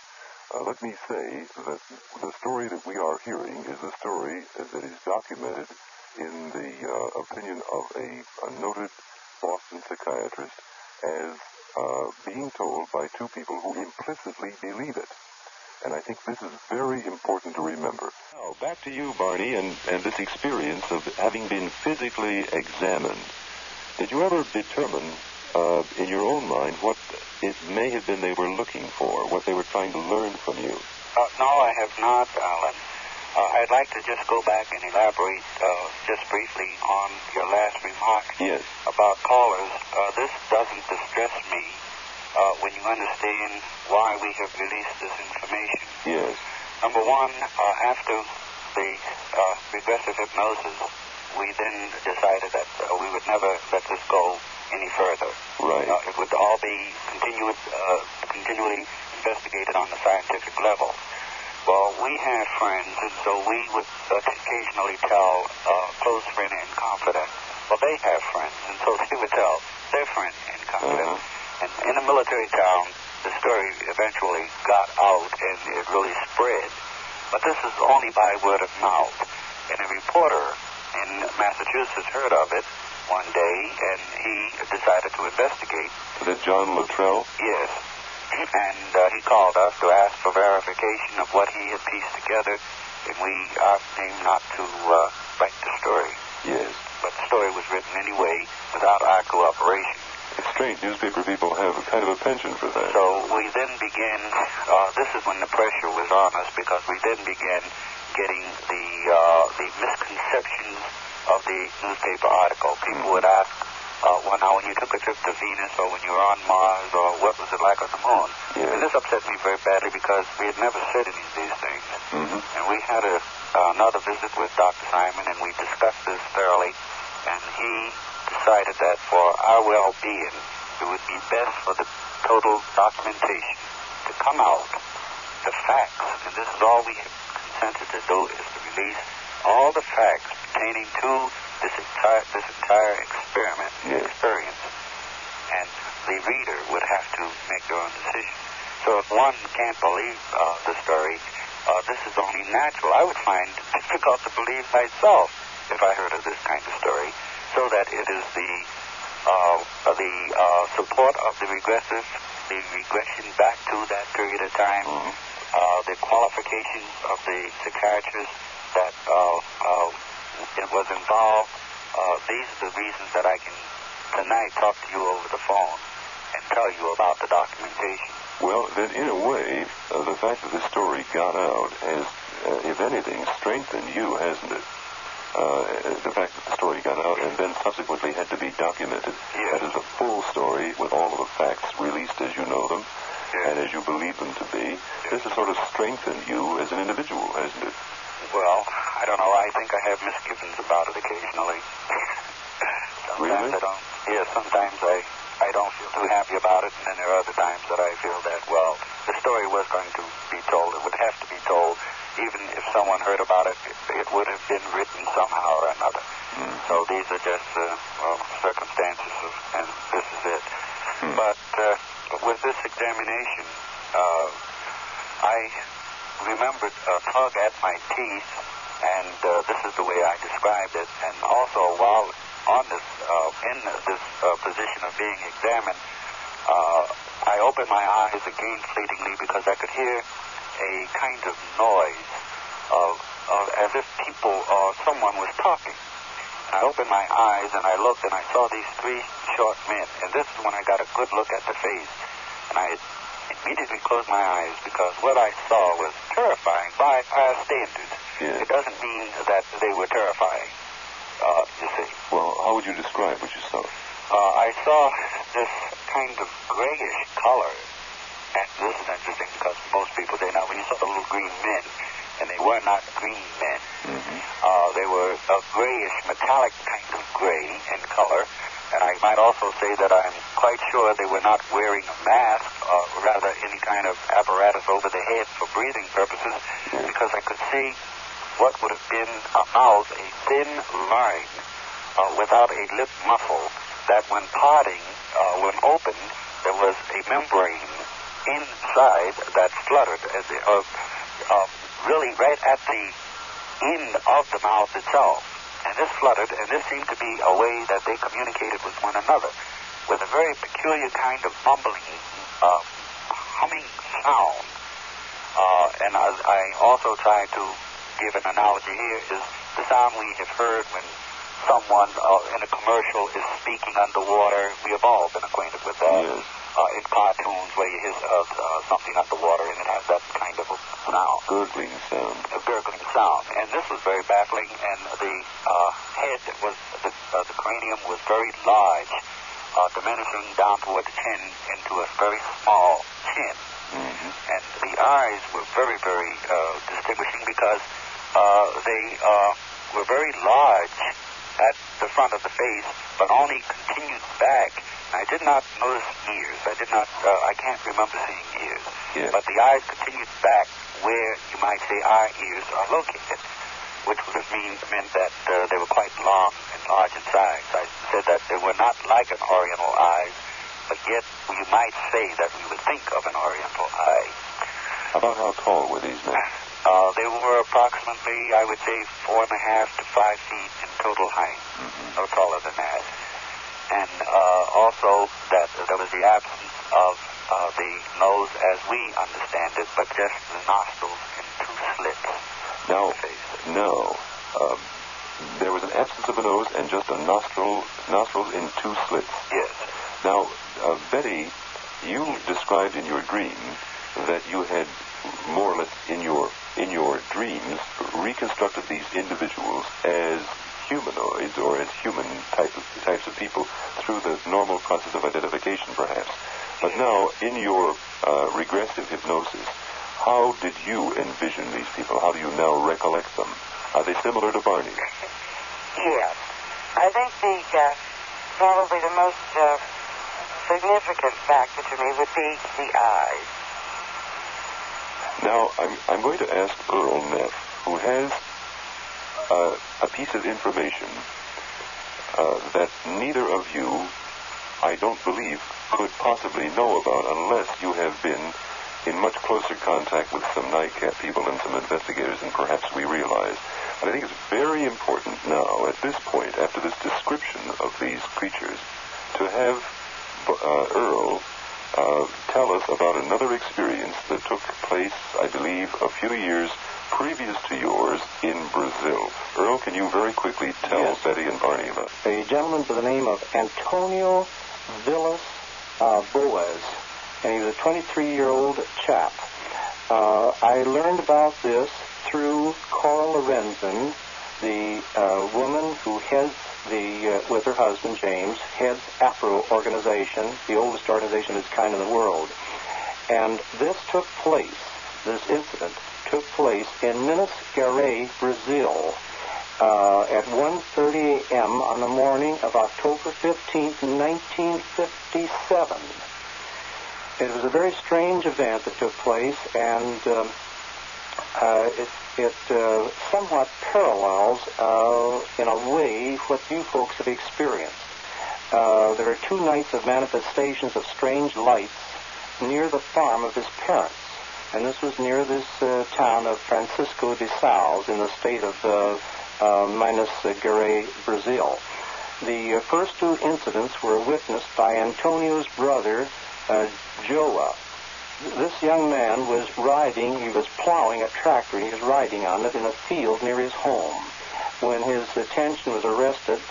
Let me say that the story that we are hearing is a story that is documented in the opinion of a noted Boston psychiatrist as being told by 2 people who implicitly believe it. And I think this is very important to remember. Now, back to you, Barney, and this experience of having been physically examined. Did you ever determine in your own mind what it may have been they were looking for, what they were trying to learn from you? No, I have not, Alan. I'd like to just go back and elaborate just briefly on your last remark about callers. This doesn't distress me when you understand why we have released this information. Yes. Number one, after the regressive hypnosis, we then decided that we would never let this go any further. Right. It would all be continually investigated on the scientific level. Well, we had friends, and so we would occasionally tell a close friend in confidence. Well, they have friends, and so they would tell their friend in confidence. And in a military town, the story eventually got out, and it really spread. But this is only by word of mouth. And a reporter in Massachusetts heard of it one day, and he decided to investigate. Is that John Luttrell? Yes. And he called us to ask for verification of what he had pieced together, and we asked him not to write the story. Yes. But the story was written anyway without our cooperation. It's strange. Newspaper people have a kind of a penchant for that. So we then began, this is when the pressure was on us, because we then began getting the misconceptions of the newspaper article. People would ask, well, now when you took a trip to Venus, or when you were on Mars, or what was it like on the moon? Yes. And this upset me very badly because we had never said any of these things. Mm-hmm. And we had another visit with Dr. Simon, and we discussed this thoroughly, and he decided that for our well-being, it would be best for the total documentation to come out, the facts, and this is all we have consented to do, is to release all the facts pertaining to this entire experiment, experience, and the reader would have to make their own decision. So if one can't believe the story, this is only natural. I would find it difficult to believe myself if I heard of this kind of story, so that it is the support of the regressive, the regression back to that period of time, the qualifications of the psychiatrist that it was involved. These are the reasons that I can tonight talk to you over the phone and tell you about the documentation. Well, then in a way, the fact that this story got out has, if anything, strengthened you, hasn't it? the fact that the story got out and then subsequently had to be documented. Yes. That is a full story with all of the facts released as you know them and as you believe them to be. This has sort of strengthened you as an individual, hasn't it? Well, I don't know. I think I have misgivings about it occasionally. Really? Sometimes I don't feel too happy about it, and then there are other times that I feel that, well, the story was going to be told. It would have to be told. Even if someone heard about it, it would have been written somehow or another. So these are just circumstances, and this is it. But with this examination, I remembered a tug at my teeth, and this is the way I described it. And also, while on this, in this position of being examined, I opened my eyes again fleetingly because I could hear a kind of noise as if people or someone was talking. And I opened my eyes and I looked and I saw these three short men. And this is when I got a good look at the face. And I immediately closed my eyes because what I saw was terrifying by our standards. Yes. It doesn't mean that they were terrifying, you see. Well, how would you describe what you saw? I saw this kind of grayish color. And this is interesting because most people say, now when you saw the little green men, and they were not green men. They were a grayish, metallic kind of gray in color. And I might also say that I'm quite sure they were not wearing a mask, or rather any kind of apparatus over the head for breathing purposes, because I could see what would have been a mouth, a thin line, without a lip muscle, that when parting, when opened, there was a membrane inside that fluttered, really right at the end of the mouth itself. And this fluttered, and this seemed to be a way that they communicated with one another, with a very peculiar kind of mumbling, humming sound. And I also tried to give an analogy here is the sound we have heard when someone in a commercial is speaking underwater. We have all been acquainted with that. Yes. In cartoons where you hear something underwater and it has that kind of a sound. Gurgling sound. A gurgling sound. And this was very baffling, and the head was, the cranium was very large, diminishing down toward the chin into a very small chin. And the eyes were very, very distinguishing because they were very large at the front of the face, but only continued back. I did not notice ears. I can't remember seeing ears. Yes. But the eyes continued back where you might say our ears are located, which would have meant that they were quite long and large in size. I said that they were not like an oriental eye, but yet you might say that we would think of an oriental eye. About how tall were these men? They were approximately, I would say, 4.5 to 5 feet in total height. No taller than that. And also that there was the absence of the nose as we understand it, but just the nostrils in two slits. No. There was an absence of a nose and just a nostrils in two slits. Yes. Now, Betty, you described in your dream that you had more or less in your dreams reconstructed these individuals as humanoids or as human types of people through the normal process of identification, perhaps. But now, in your regressive hypnosis, how did you envision these people? How do you now recollect them? Are they similar to Barney? Yes. I think probably the most significant factor to me would be the eyes. Now, I'm going to ask Earl Neff, who has a piece of information that neither of you, I don't believe, could possibly know about unless you have been in much closer contact with some NICAP people and some investigators than perhaps we realize. But I think it's very important now, at this point, after this description of these creatures, to have Earl tell us about another experience that took place, I believe, a few years previous to yours in Brazil. Earl, can you very quickly tell Betty and Barney about it? A gentleman by the name of Antonio Villas Boas, and he was a 23-year-old chap. I learned about this through Carl Lorenzen, the woman who heads with her husband, James, heads APRO organization, the oldest organization of its kind in the world. And this incident took place in Minas Gerais, Brazil, at 1:30 a.m. on the morning of October 15th, 1957. It was a very strange event that took place, and it somewhat parallels, in a way, what you folks have experienced. There were 2 nights of manifestations of strange lights near the farm of his parents, and this was near this town of Francisco de Sales in the state of Minas Gerais, Brazil. The first 2 incidents were witnessed by Antonio's brother, Joa. This young man was he was plowing a tractor, and he was riding on it in a field near his home, when his attention was arrested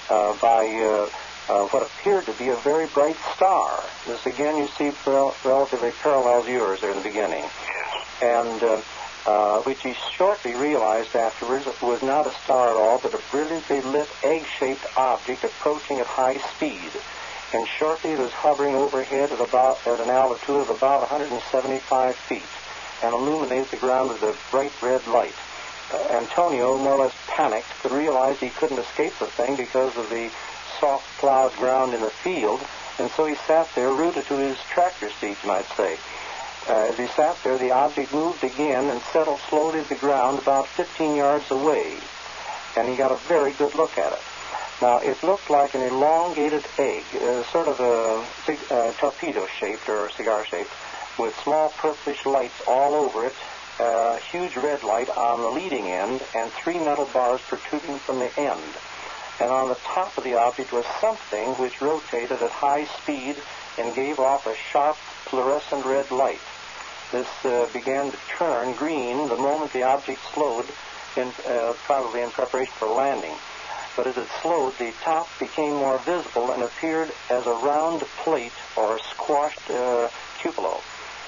by what appeared to be a very bright star. This, again, you see relatively parallels yours there in the beginning. And which he shortly realized afterwards was not a star at all, but a brilliantly lit egg-shaped object approaching at high speed. And shortly it was hovering overhead at an altitude of about 175 feet and illuminated the ground with a bright red light. Antonio, more or less panicked, but realized he couldn't escape the thing because of the soft plowed ground in the field, and so he sat there rooted to his tractor seat, you might say. As he sat there, the object moved again and settled slowly to the ground about 15 yards away, and he got a very good look at it. Now, it looked like an elongated egg, sort of a torpedo-shaped or cigar-shaped, with small purplish lights all over it, a huge red light on the leading end, and 3 metal bars protruding from the end. And on the top of the object was something which rotated at high speed and gave off a sharp fluorescent red light. This began to turn green the moment the object slowed, probably in preparation for landing. But as it slowed, the top became more visible and appeared as a round plate or squashed cupola.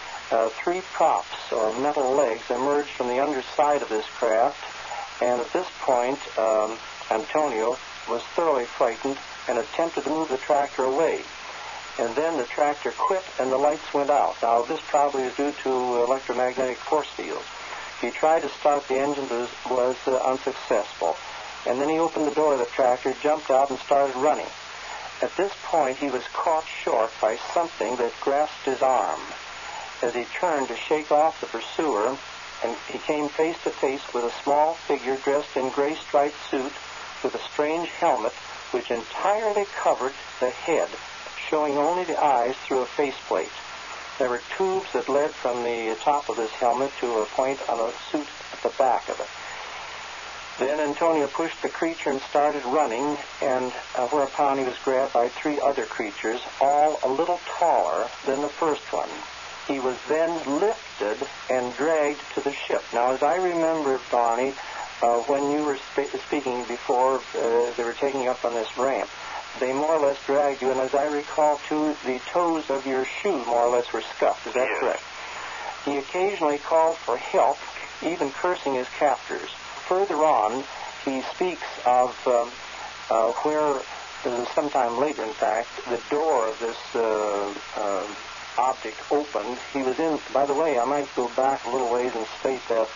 3 props or metal legs emerged from the underside of this craft, and at this point, Antonio was thoroughly frightened and attempted to move the tractor away. And then the tractor quit and the lights went out. Now, this probably is due to electromagnetic force fields. He tried to start the engine, but was unsuccessful. And then he opened the door of the tractor, jumped out, and started running. At this point, he was caught short by something that grasped his arm. As he turned to shake off the pursuer, and he came face to face with a small figure dressed in gray striped suit with a strange helmet which entirely covered the head, showing only the eyes through a faceplate. There were tubes that led from the top of this helmet to a point on a suit at the back of it. Then Antonio pushed the creature and started running, and whereupon he was grabbed by 3 other creatures, all a little taller than the first one. He was then lifted and dragged to the ship. Now, as I remember, Barney, when you were speaking before, they were taking you up on this ramp. They more or less dragged you, and as I recall, too, the toes of your shoe more or less were scuffed. Is that correct? He occasionally called for help, even cursing his captors. Further on, he speaks of where, sometime later, in fact, the door of this object opened. He was in, by the way, I might go back a little ways and state that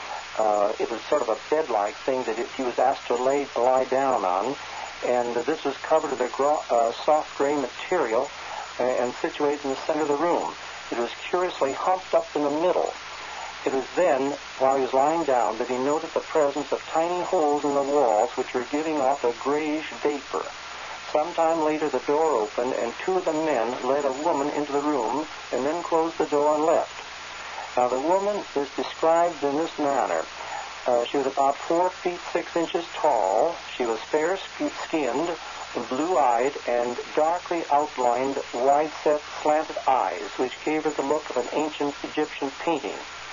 it was sort of a bed-like thing that he was asked to lie down on, and this was covered with a soft gray material and situated in the center of the room. It was curiously humped up in the middle. It was then, while he was lying down, that he noted the presence of tiny holes in the walls which were giving off a grayish vapor. Sometime later, the door opened, and 2 of the men led a woman into the room and then closed the door and left. Now, the woman is described in this manner. She was about 4 feet 6 inches tall. She was fair-skinned, blue-eyed, and darkly outlined, wide-set, slanted eyes, which gave her the look of an ancient Egyptian painting.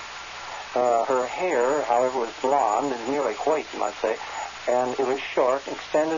Her hair, however, was blonde and nearly white, you might say, and it was short, extending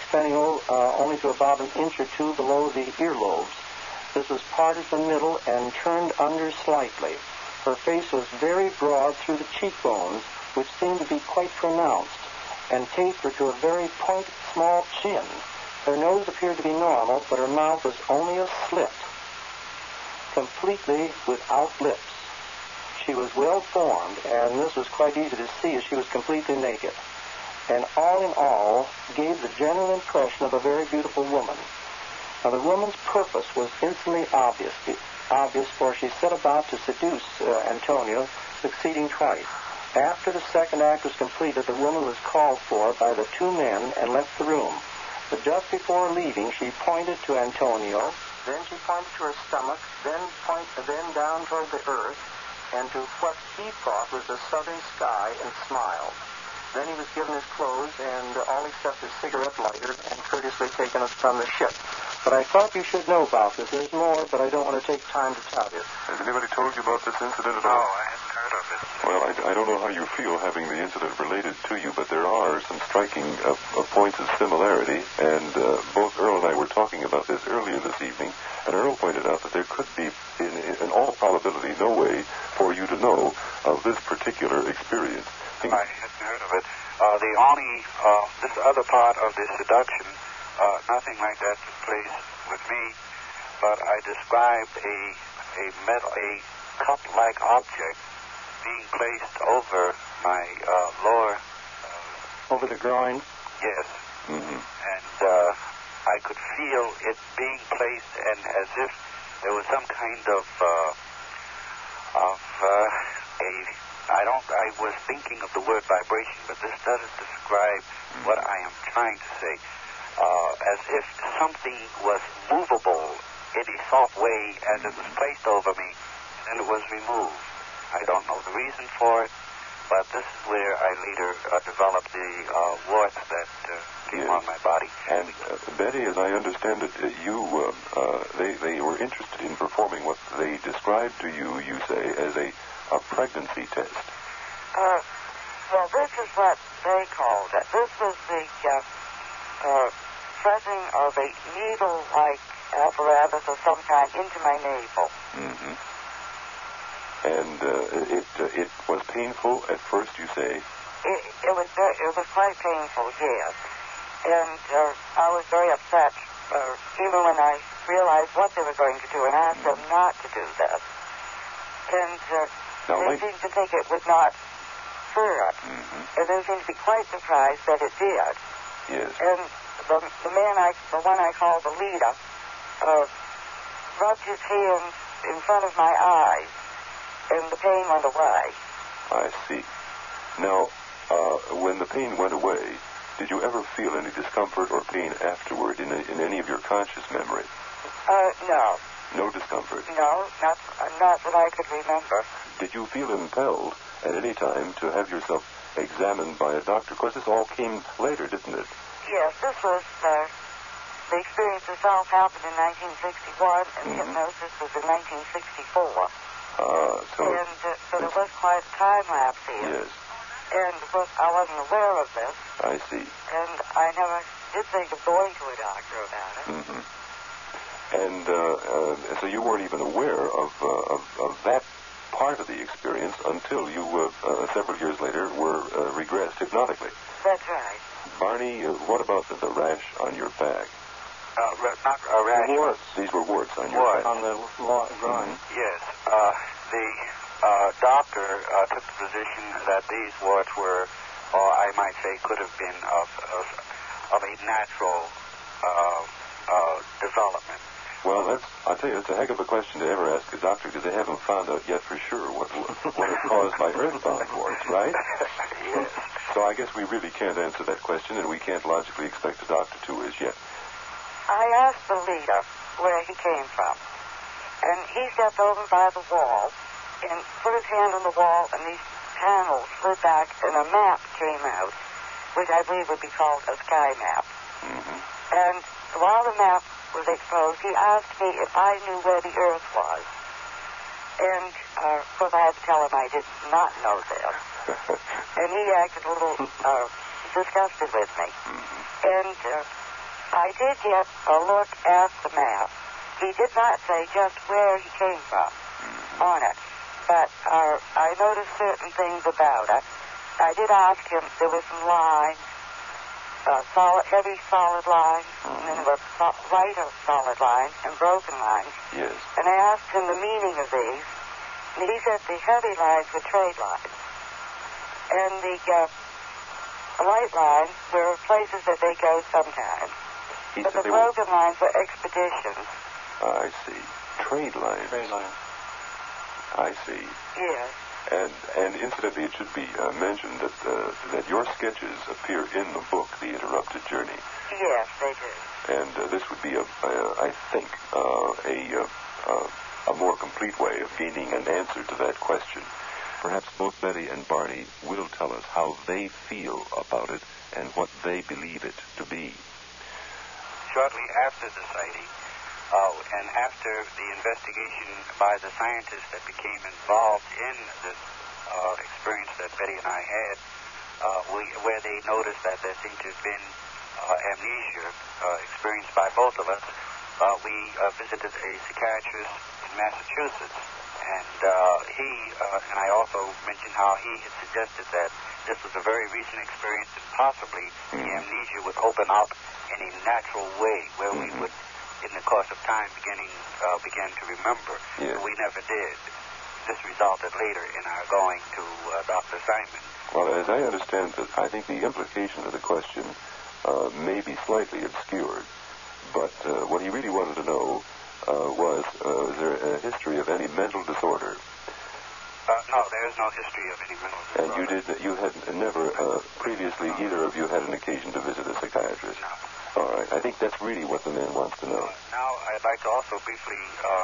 only to about an inch or 2 below the earlobes. This was parted in the middle and turned under slightly. Her face was very broad through the cheekbones, which seemed to be quite pronounced, and taper to a very pointed, small chin. Her nose appeared to be normal, but her mouth was only a slit, completely without lips. She was well formed, and this was quite easy to see as she was completely naked, and all in all gave the general impression of a very beautiful woman. Now, the woman's purpose was instantly obvious, for she set about to seduce Antonio, succeeding twice. After the second act was completed, the woman was called for by the two men and left the room. But just before leaving, she pointed to Antonio, then she pointed to her stomach, then down toward the earth, and to what he thought was the southern sky, and smiled. Then he was given his clothes and all except his cigarette lighter and courteously taken from the ship. But I thought you should know about this. There's more, but I don't want to take time to tell you. Has anybody told you about this incident at No, all? I hadn't heard of it. Well, I don't know how you feel having the incident related to you, but there are some striking points of similarity, and both Earl and I were talking about this earlier this evening, and Earl pointed out that there could be, in all probability, no way for you to know of this particular experience. I hadn't heard of it. This other part of the seduction, nothing like that took place with me, but I described a cup-like object being placed over my lower... Over the groin? Yes. Mm-hmm. And I could feel it being placed, and as if there was some kind of I was thinking of the word vibration, but this doesn't describe what I am trying to say. As if something was movable in a soft way as it was placed over me, and it was removed. I don't know the reason for it, but this is where I later developed the warts that came on my body. And Betty, as I understand it, they were interested in performing what they described to you, you say, as a pregnancy test. Well, this is what they called it. This was the pressing of a needle-like apparatus of some kind into my navel. Mm-hmm. And it was painful at first, you say? It was quite painful, yes. And I was very upset, even when I realized what they were going to do, and asked them not to do that. And they seemed to think it would not hurt. Mm-hmm. And they seemed to be quite surprised that it did. Yes. And the one I called the leader, rubbed his hands in front of my eyes, and the pain went away. I see. Now, when the pain went away, did you ever feel any discomfort or pain afterward in any of your conscious memory? No. No discomfort? No, not that I could remember. Did you feel impelled at any time to have yourself examined by a doctor? Of course, this all came later, didn't it? Yes, this was, the experience itself happened in 1961, and hypnosis was in 1964. So there was quite a time lapse here. Yes. And, of course, I wasn't aware of this. I see. And I never did think of going to a doctor about it. Mm-hmm. And so you weren't even aware of that part of the experience until you, several years later, were regressed hypnotically. That's right. Barney, what about the rash on your back? Not a rash. Warts. These were warts on your back. On the groin. Yes. The doctor took the position that these warts were, or I might say, could have been of a natural development. Well, I'll tell you, it's a heck of a question to ever ask a doctor, because they haven't found out yet for sure what is caused by earthbound warts, right? Yes. So I guess we really can't answer that question, and we can't logically expect a doctor to as yet. I asked the leader where he came from, and he stepped over by the wall and put his hand on the wall, and these panels slid back, and a map came out, which I believe would be called a sky map. Mm-hmm. And while the map was exposed, he asked me if I knew where the Earth was. And, of course, I had to tell him I did not know this. And he acted a little disgusted with me. And I did get a look at the map. He did not say just where he came from on it. But I noticed certain things about it. I did ask him, there were some lines heavy solid lines, and then there were lighter solid lines and broken lines. Yes. And I asked him the meaning of these, and he said the heavy lines were trade lines, and the light lines were places that they go sometimes. But the broken lines were expeditions. I see. Trade lines. Trade lines. I see. Yes. And incidentally, it should be mentioned that your sketches appear in the book, The Interrupted Journey. Yes, they do. And this would be, I think, a more complete way of gaining an answer to that question. Perhaps both Betty and Barney will tell us how they feel about it and what they believe it to be. Shortly after the sighting, and after the investigation by the scientists that became involved in this experience that Betty and I had, where they noticed that there seemed to have been amnesia experienced by both of us, we visited a psychiatrist in Massachusetts, and and I also mentioned how he had suggested that this was a very recent experience and possibly the amnesia would open up in a natural way where we would, in the course of time, began to remember. Yes. We never did. This resulted later in our going to Dr. Simon. Well, as I understand it, I think the implication of the question may be slightly obscured, but what he really wanted to know was there a history of any mental disorder? No, there is no history of any mental disorder. And you had never previously, either of you had an occasion to visit a psychiatrist? No. All right. I think that's really what the man wants to know. Now, I'd like to also briefly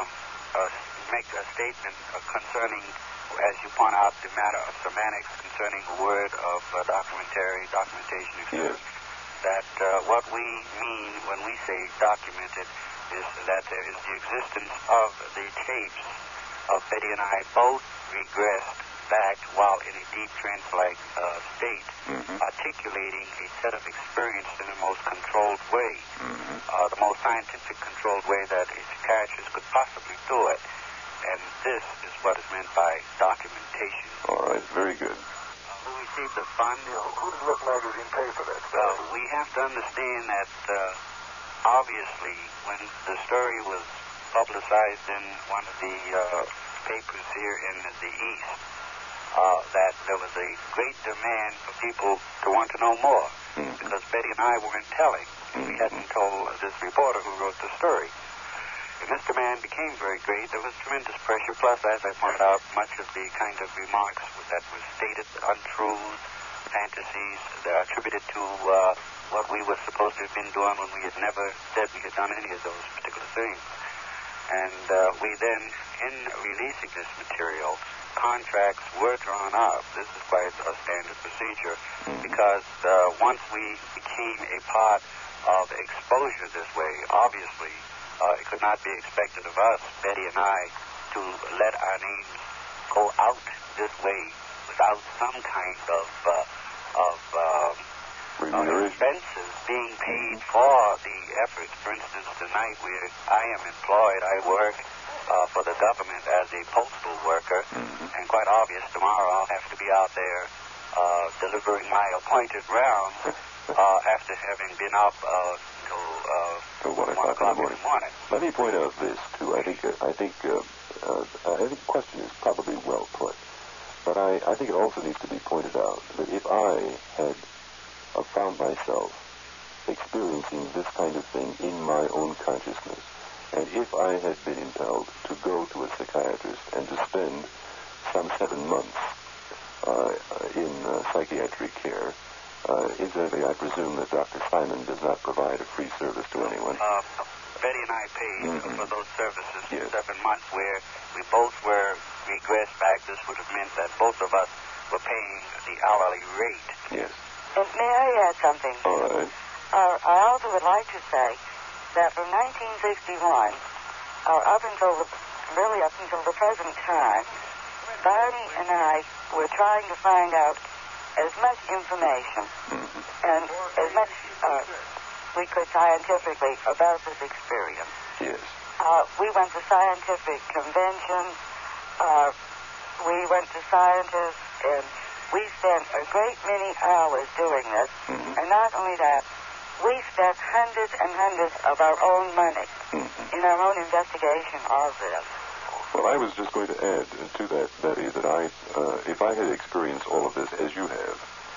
make a statement concerning, as you point out, the matter of semantics concerning the word of documentation, etc. Yes. That what we mean when we say documented is that there is the existence of the tapes of Betty and I both regressed back while in a deep trance-like state, articulating a set of experience in the most controlled way, the most scientific controlled way that a psychiatrist could possibly do it. And this is what is meant by documentation. All right, very good. Who received the fund? Who did Look Magazine pay for that? We have to understand that obviously when the story was publicized in one of the papers here in the East, that there was a great demand for people to want to know more, because Betty and I weren't telling. We hadn't told this reporter who wrote the story. And this demand became very great. There was tremendous pressure, plus, as I pointed out, much of the kind of remarks that were stated, untruths, fantasies, attributed to what we were supposed to have been doing when we had never said we had done any of those particular things. And we then, in releasing this material, contracts were drawn up. This is quite a standard procedure, because once we became a part of exposure this way, obviously, it could not be expected of us, Betty and I, to let our names go out this way without some kind of expenses being paid for the efforts. For instance, tonight I am employed. I work for the government as a postal worker, and quite obvious, tomorrow I'll have to be out there delivering my appointed rounds after having been up till 1 o'clock in the morning. Let me point out this too. I think the question is probably well put, but I think it also needs to be pointed out that if I had found myself experiencing this kind of thing in my own consciousness, and if I had been impelled to go to a psychiatrist and to spend some 7 months in psychiatric care, incidentally, I presume that Dr. Simon does not provide a free service to anyone. Betty and I paid for those services for 7 months, where we both were regressed back. This would have meant that both of us were paying the hourly rate. Yes. And may I add something? All right. I also would like to say that from 1961, up until the present time, Barney and I were trying to find out as much information and as much we could scientifically about this experience. Yes. We went to scientific conventions. We went to scientists, and We spent a great many hours doing this, and not only that, we spent hundreds and hundreds of our own money in our own investigation of this. Well, I was just going to add to that, Betty, that if I had experienced all of this as you have,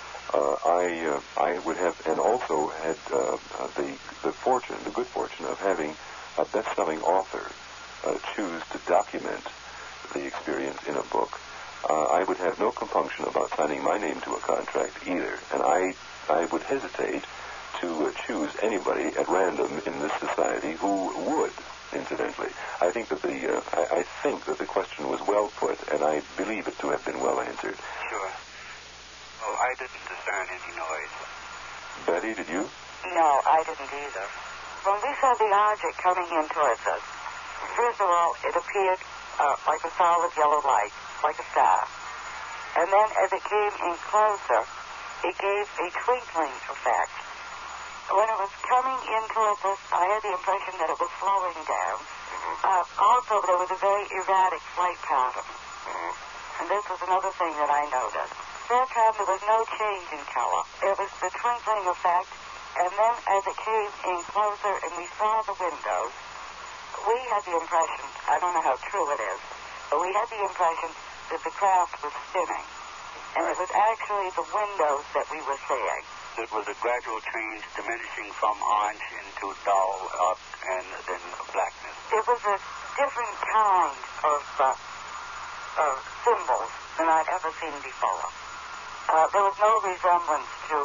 I would have, and also had the good fortune of having a best-selling author choose to document the experience in a book. I would have no compunction about signing my name to a contract either, and I would hesitate to choose anybody at random in this society who would. Incidentally, I think that the question was well put, and I believe it to have been well answered. Sure. Oh, I didn't discern any noise. Betty, did you? No, I didn't either. When we saw the object coming in towards us, first of all, it appeared like a solid yellow light, like a star. And then as it came in closer, it gave a twinkling effect. When it was coming in towards us, I had the impression that it was slowing down. Also, there was a very erratic flight pattern. And this was another thing that I noticed. That time, there was no change in color. It was the twinkling effect, and then as it came in closer and we saw the windows, we had the impression, I don't know how true it is, but we had the impression that the craft was spinning. And it was actually the windows that we were seeing. It was a gradual change diminishing from orange into dull and then blackness. It was a different kind of symbols than I'd ever seen before. There was no resemblance to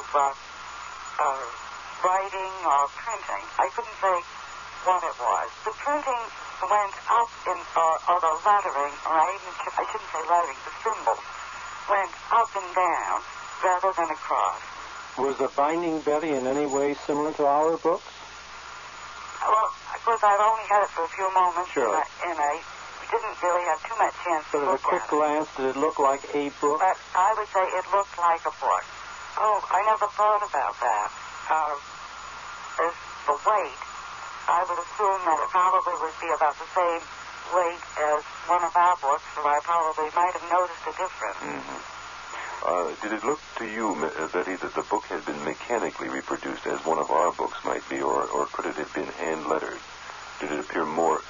writing or printing. I couldn't say what it was. The printing went up or the lettering, or I shouldn't say lettering, the symbols went up and down rather than across. Was the binding, Betty, in any way similar to our books? Well, of course, I've only had it for a few moments, Sure. and I didn't really have too much chance to But at a look quick at it. glance, did it look like a book? But I would say it looked like a book. Oh, I never thought about that. As the weight, I would assume that it probably would be about the same weight as one of our books, so I probably might have noticed a difference. Did it look to you, Betty, that the book had been mechanically reproduced as one of our books might be, or could it have been hand-lettered? Did it appear more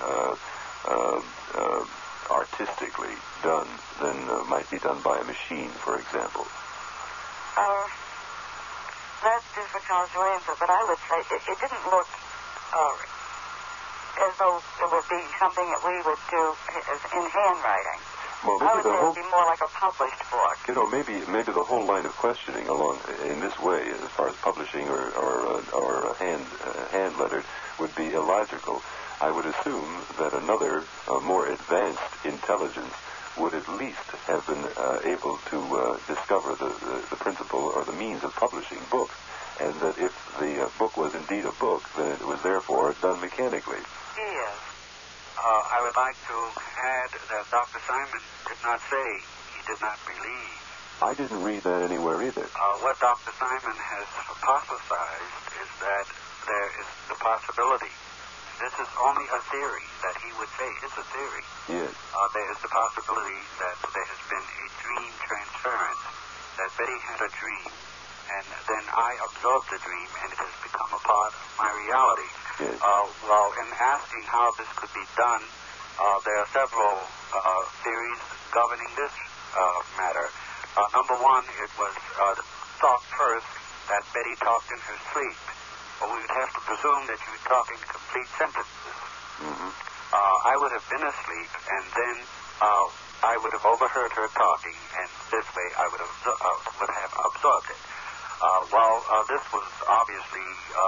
artistically done than might be done by a machine, for example? That's difficult to answer, but I would say it didn't look as though it would be something that we would do in handwriting. Well, I would say it would be more like a published book. You know, maybe the whole line of questioning along in this way, as far as publishing or hand lettered, would be illogical. I would assume that another more advanced intelligence would at least have been able to discover the principle or the means of publishing books, and that if the book was indeed a book, then it was therefore done mechanically. Yes. I would like to add that Dr. Simon did not say he did not believe. I didn't read that anywhere either. What Dr. Simon has hypothesized is that there is the possibility. This is only a theory that he would say is a theory. Yes. There is the possibility that there has been a dream transference, that Betty had a dream, and then I absorbed the dream, and it has become a part of my reality. Yes. Well, in asking how this could be done, there are several theories governing this matter. Number one, it was thought first that Betty talked in her sleep. Well, we would have to presume that she was talking complete sentences. I would have been asleep, and then I would have overheard her talking, and this way I would have absorbed it. This was obviously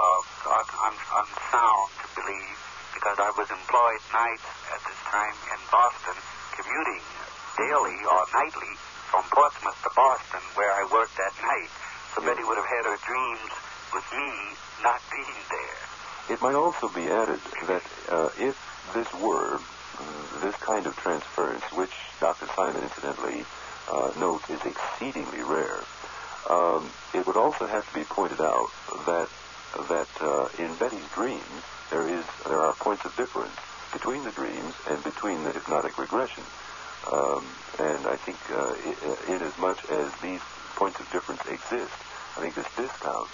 unsound to believe, because I was employed nights at this time in Boston, commuting daily or nightly from Portsmouth to Boston, where I worked at night. So Betty would have had her dreams with me not being there. It might also be added that if this were this kind of transference, which Dr. Simon incidentally notes is exceedingly rare, it would also have to be pointed out that in Betty's dreams there are points of difference between the dreams and between the hypnotic regression. And I think inasmuch as these points of difference exist, I think this discounts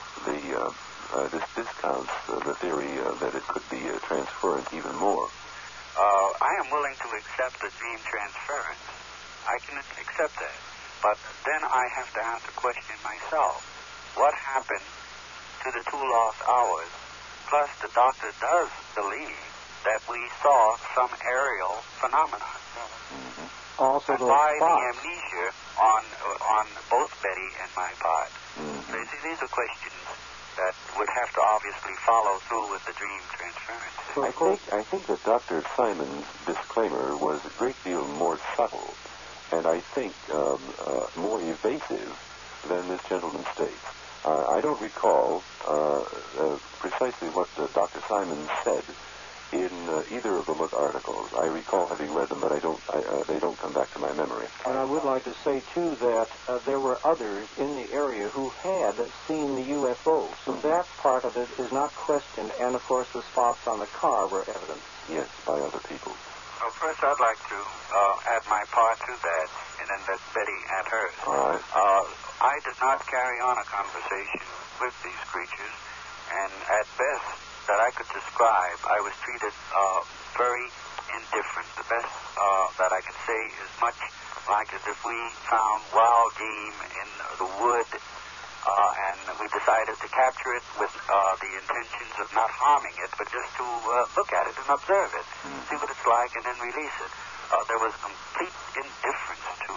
the theory that it could be transference even more. I am willing to accept the dream transference. I can accept that. But then I have to ask the question myself. What happened to the 2 lost hours? Plus, the doctor does believe that we saw some aerial phenomenon. Mm-hmm. Also, and why the amnesia on both Betty and my part? Mm-hmm. So you see, these are questions that would have to obviously follow through with the dream transference. I think that Dr. Simon's disclaimer was a great deal more subtle, and I think more evasive than this gentleman states. I don't recall precisely what Dr. Simon said in either of the Look articles. I recall having read them, but they don't come back to my memory. And I would like to say, too, that there were others in the area who had seen the UFO. So that part of it is not questioned. And, of course, the spots on the car were evident. Yes, by other people. Well, first I'd like to add my part to that, and then let Betty add hers. All right. I did not carry on a conversation with these creatures, and at best that I could describe, I was treated very indifferent. The best that I could say is much like as if we found wild game in the wood, and we decided to capture it with the intentions of not harming it, but just to look at it and observe it, see what it's like, and then release it. There was complete indifference to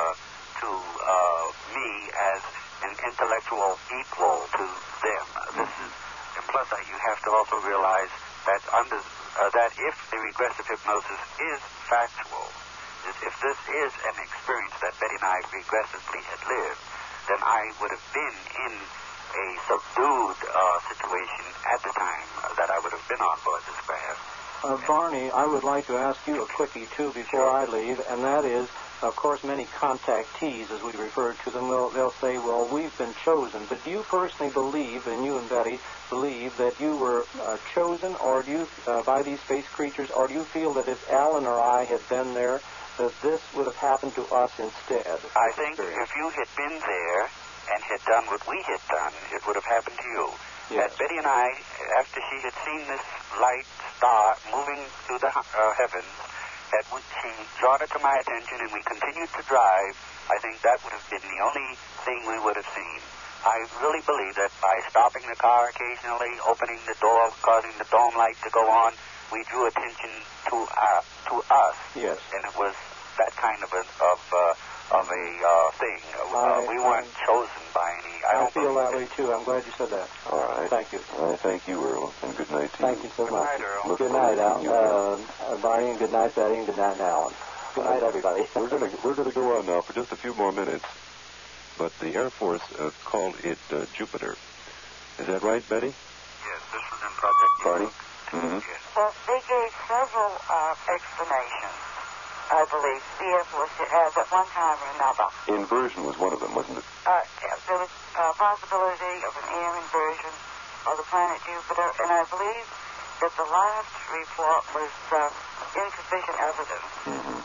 me as an intellectual equal to them. This is, and plus you have to also realize that that if the regressive hypnosis is factual, if this is an experience that Betty and I regressively had lived, then I would have been in a subdued situation at the time that I would have been on board this craft. Barney, I would like to ask you a quickie, too, before I leave, and that is, of course, many contactees, as we refer to them, they'll say, well, we've been chosen. But do you personally believe, and you and Betty believe, that you were chosen or do you by these space creatures, or do you feel that if Alan or I had been there, that this would have happened to us instead? I think if you had been there and had done what we had done, it would have happened to you. Yes. That Betty and I, after she had seen this light star moving through the heavens, she brought it to my attention and we continued to drive, I think that would have been the only thing we would have seen. I really believe that by stopping the car occasionally, opening the door, causing the dome light to go on, we drew attention to us. Yes. And it was that kind of a thing. We weren't chosen by any. I feel that way, too. I'm glad you said that. All right. Thank you. All right, thank you, Earl, and good night to you. Thank you so much. Good night, Earl. Good night, Al. Barney, and good night, Betty, and good night, Alan. Good night, everybody. We're going to go on now for just a few more minutes, but the Air Force called it Jupiter. Is that right, Betty? Yes, this was in Project Barney? Mm-hmm. Yes. Well, they gave several explanations, I believe, the Air Force has at one time or another. Inversion was one of them, wasn't it? There was a possibility of an air inversion of the planet Jupiter, and I believe that the last report was insufficient evidence. Mm-hmm.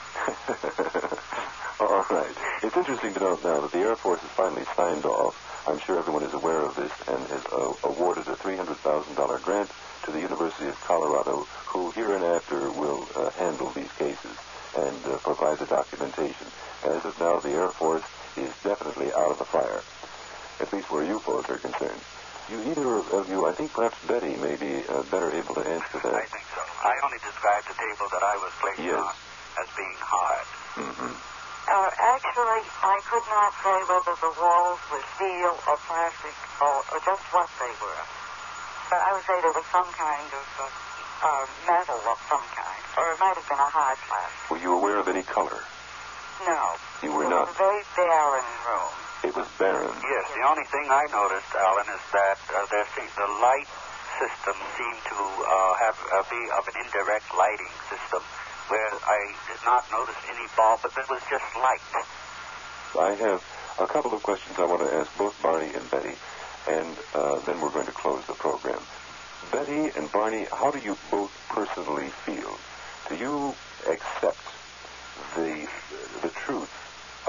All right. It's interesting to note now that the Air Force has finally signed off. I'm sure everyone is aware of this and has awarded a $300,000 grant to the University of Colorado, who hereinafter will handle these cases and provide the documentation. As of now, the Air Force is definitely out of the fire, at least where UFOs are concerned. Either of you, I think perhaps Betty may be better able to answer that. I think so. I only described the table that I was placed on as being hard. Mm-hmm. Actually, I could not say whether the walls were steel or plastic or just what they were. But I would say there was some kind of metal of some kind, or it might have been a hard plastic. Were you aware of any color? No. You were It not. was a very barren room. It was barren. Yes, the only thing I noticed, Alan, is that the light system seemed to be of an indirect lighting system, where I did not notice any bulb, but there was just light. I have a couple of questions I want to ask both Barney and Betty, and then we're going to close the program. Betty and Barney, how do you both personally feel? Do you accept the truth of what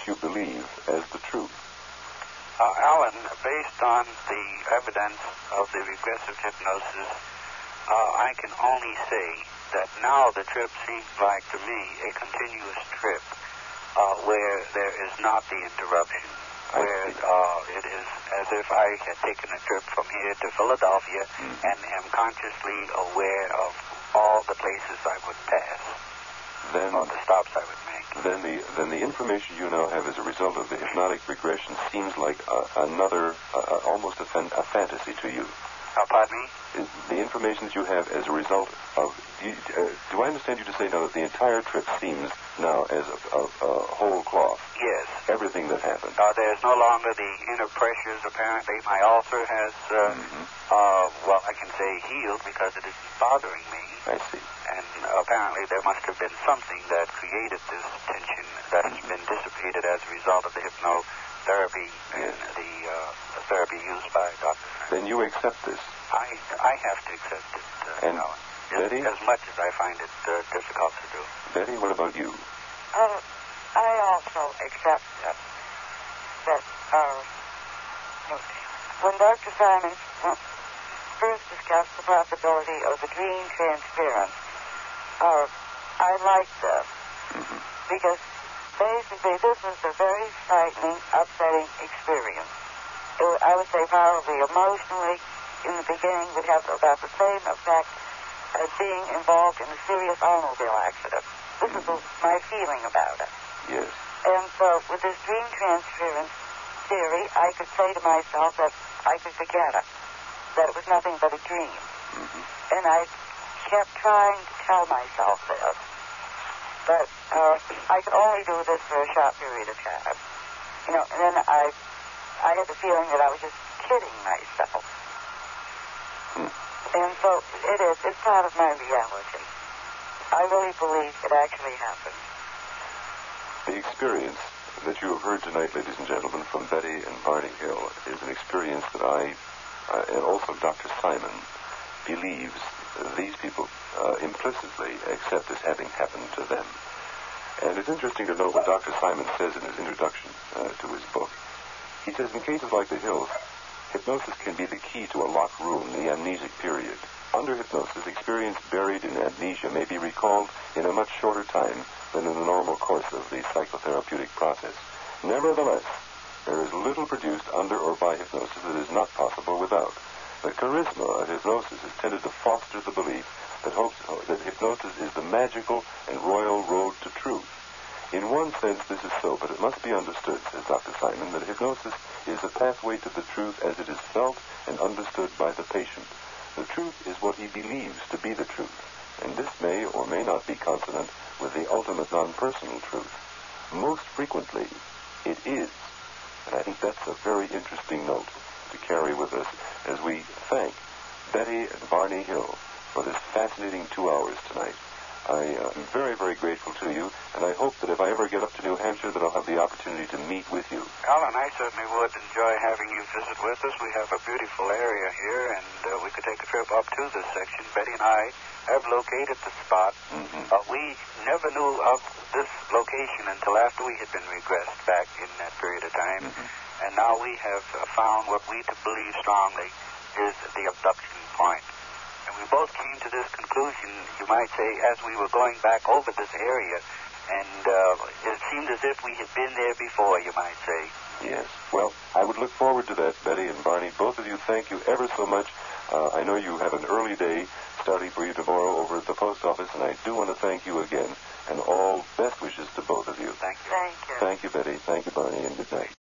you believe as the truth? Alan, based on the evidence of the regressive hypnosis, I can only say that now the trip seems like, to me, a continuous trip where there is not the interruption, where it is as if I had taken a trip from here to Philadelphia and am consciously aware of all the places I would pass, or the stops I would make. Then the information you now have as a result of the hypnotic regression seems like almost a fantasy to you. Pardon me? The information that you have as a result of... do I understand you to say now that the entire trip seems now as a whole cloth? Yes. Everything that happened. There's no longer the inner pressures, apparently. My ulcer has, well, I can say healed because it isn't bothering me. I see. And apparently there must have been something that created this tension that has been dissipated as a result of the hypnotherapy and the therapy used by Dr. Simon. Then you accept this. I have to accept it, And Alan. Betty? As much as I find it difficult to do. Betty, what about you? I also accept that when Dr. Simon first discussed the possibility of the dream transference, I liked this because basically this was a very frightening, upsetting experience. I would say probably emotionally in the beginning would have about the same effect as being involved in a serious automobile accident. This is my feeling about it. Yes. And so with this dream transference theory, I could say to myself that I could forget it, that it was nothing but a dream. And I kept trying to tell myself this, but I could only do this for a short period of time. And then I had the feeling that I was just kidding myself. And so it's part of my reality. I really believe it actually happened. The experience that you have heard tonight, ladies and gentlemen, from Betty and Barney Hill is an experience that I, and also Dr. Simon, believes these people implicitly accept as having happened to them. And it's interesting to note what Dr. Simon says in his introduction to his book. He says, in cases like the Hills, hypnosis can be the key to a locked room, the amnesic period. Under hypnosis, experience buried in amnesia may be recalled in a much shorter time than in the normal course of the psychotherapeutic process. Nevertheless, there is little produced under or by hypnosis that is not possible without. The charisma of hypnosis has tended to foster the belief that hypnosis is the magical and royal road to truth. In one sense, this is so, but it must be understood, says Dr. Simon, that hypnosis is the pathway to the truth as it is felt and understood by the patient. The truth is what he believes to be the truth, and this may or may not be consonant with the ultimate non-personal truth. Most frequently, it is. And I think that's a very interesting note to carry with us as we thank Betty and Barney Hill for this fascinating 2 hours tonight. I am very, very grateful to you, and I hope that if I ever get up to New Hampshire that I'll have the opportunity to meet with you. Alan, I certainly would enjoy having you visit with us. We have a beautiful area here, and we could take a trip up to this section. Betty and I have located the spot. We never knew of this location until after we had been regressed back in that period of time, and now we have found what we believe strongly is the abduction point. And we both came to this conclusion, you might say, as we were going back over this area. And it seemed as if we had been there before, you might say. Yes. Well, I would look forward to that, Betty and Barney. Both of you, thank you ever so much. I know you have an early day starting for you tomorrow over at the post office, and I do want to thank you again. And all best wishes to both of you. Thank you. Thank you. Thank you, Betty. Thank you, Barney, and good night.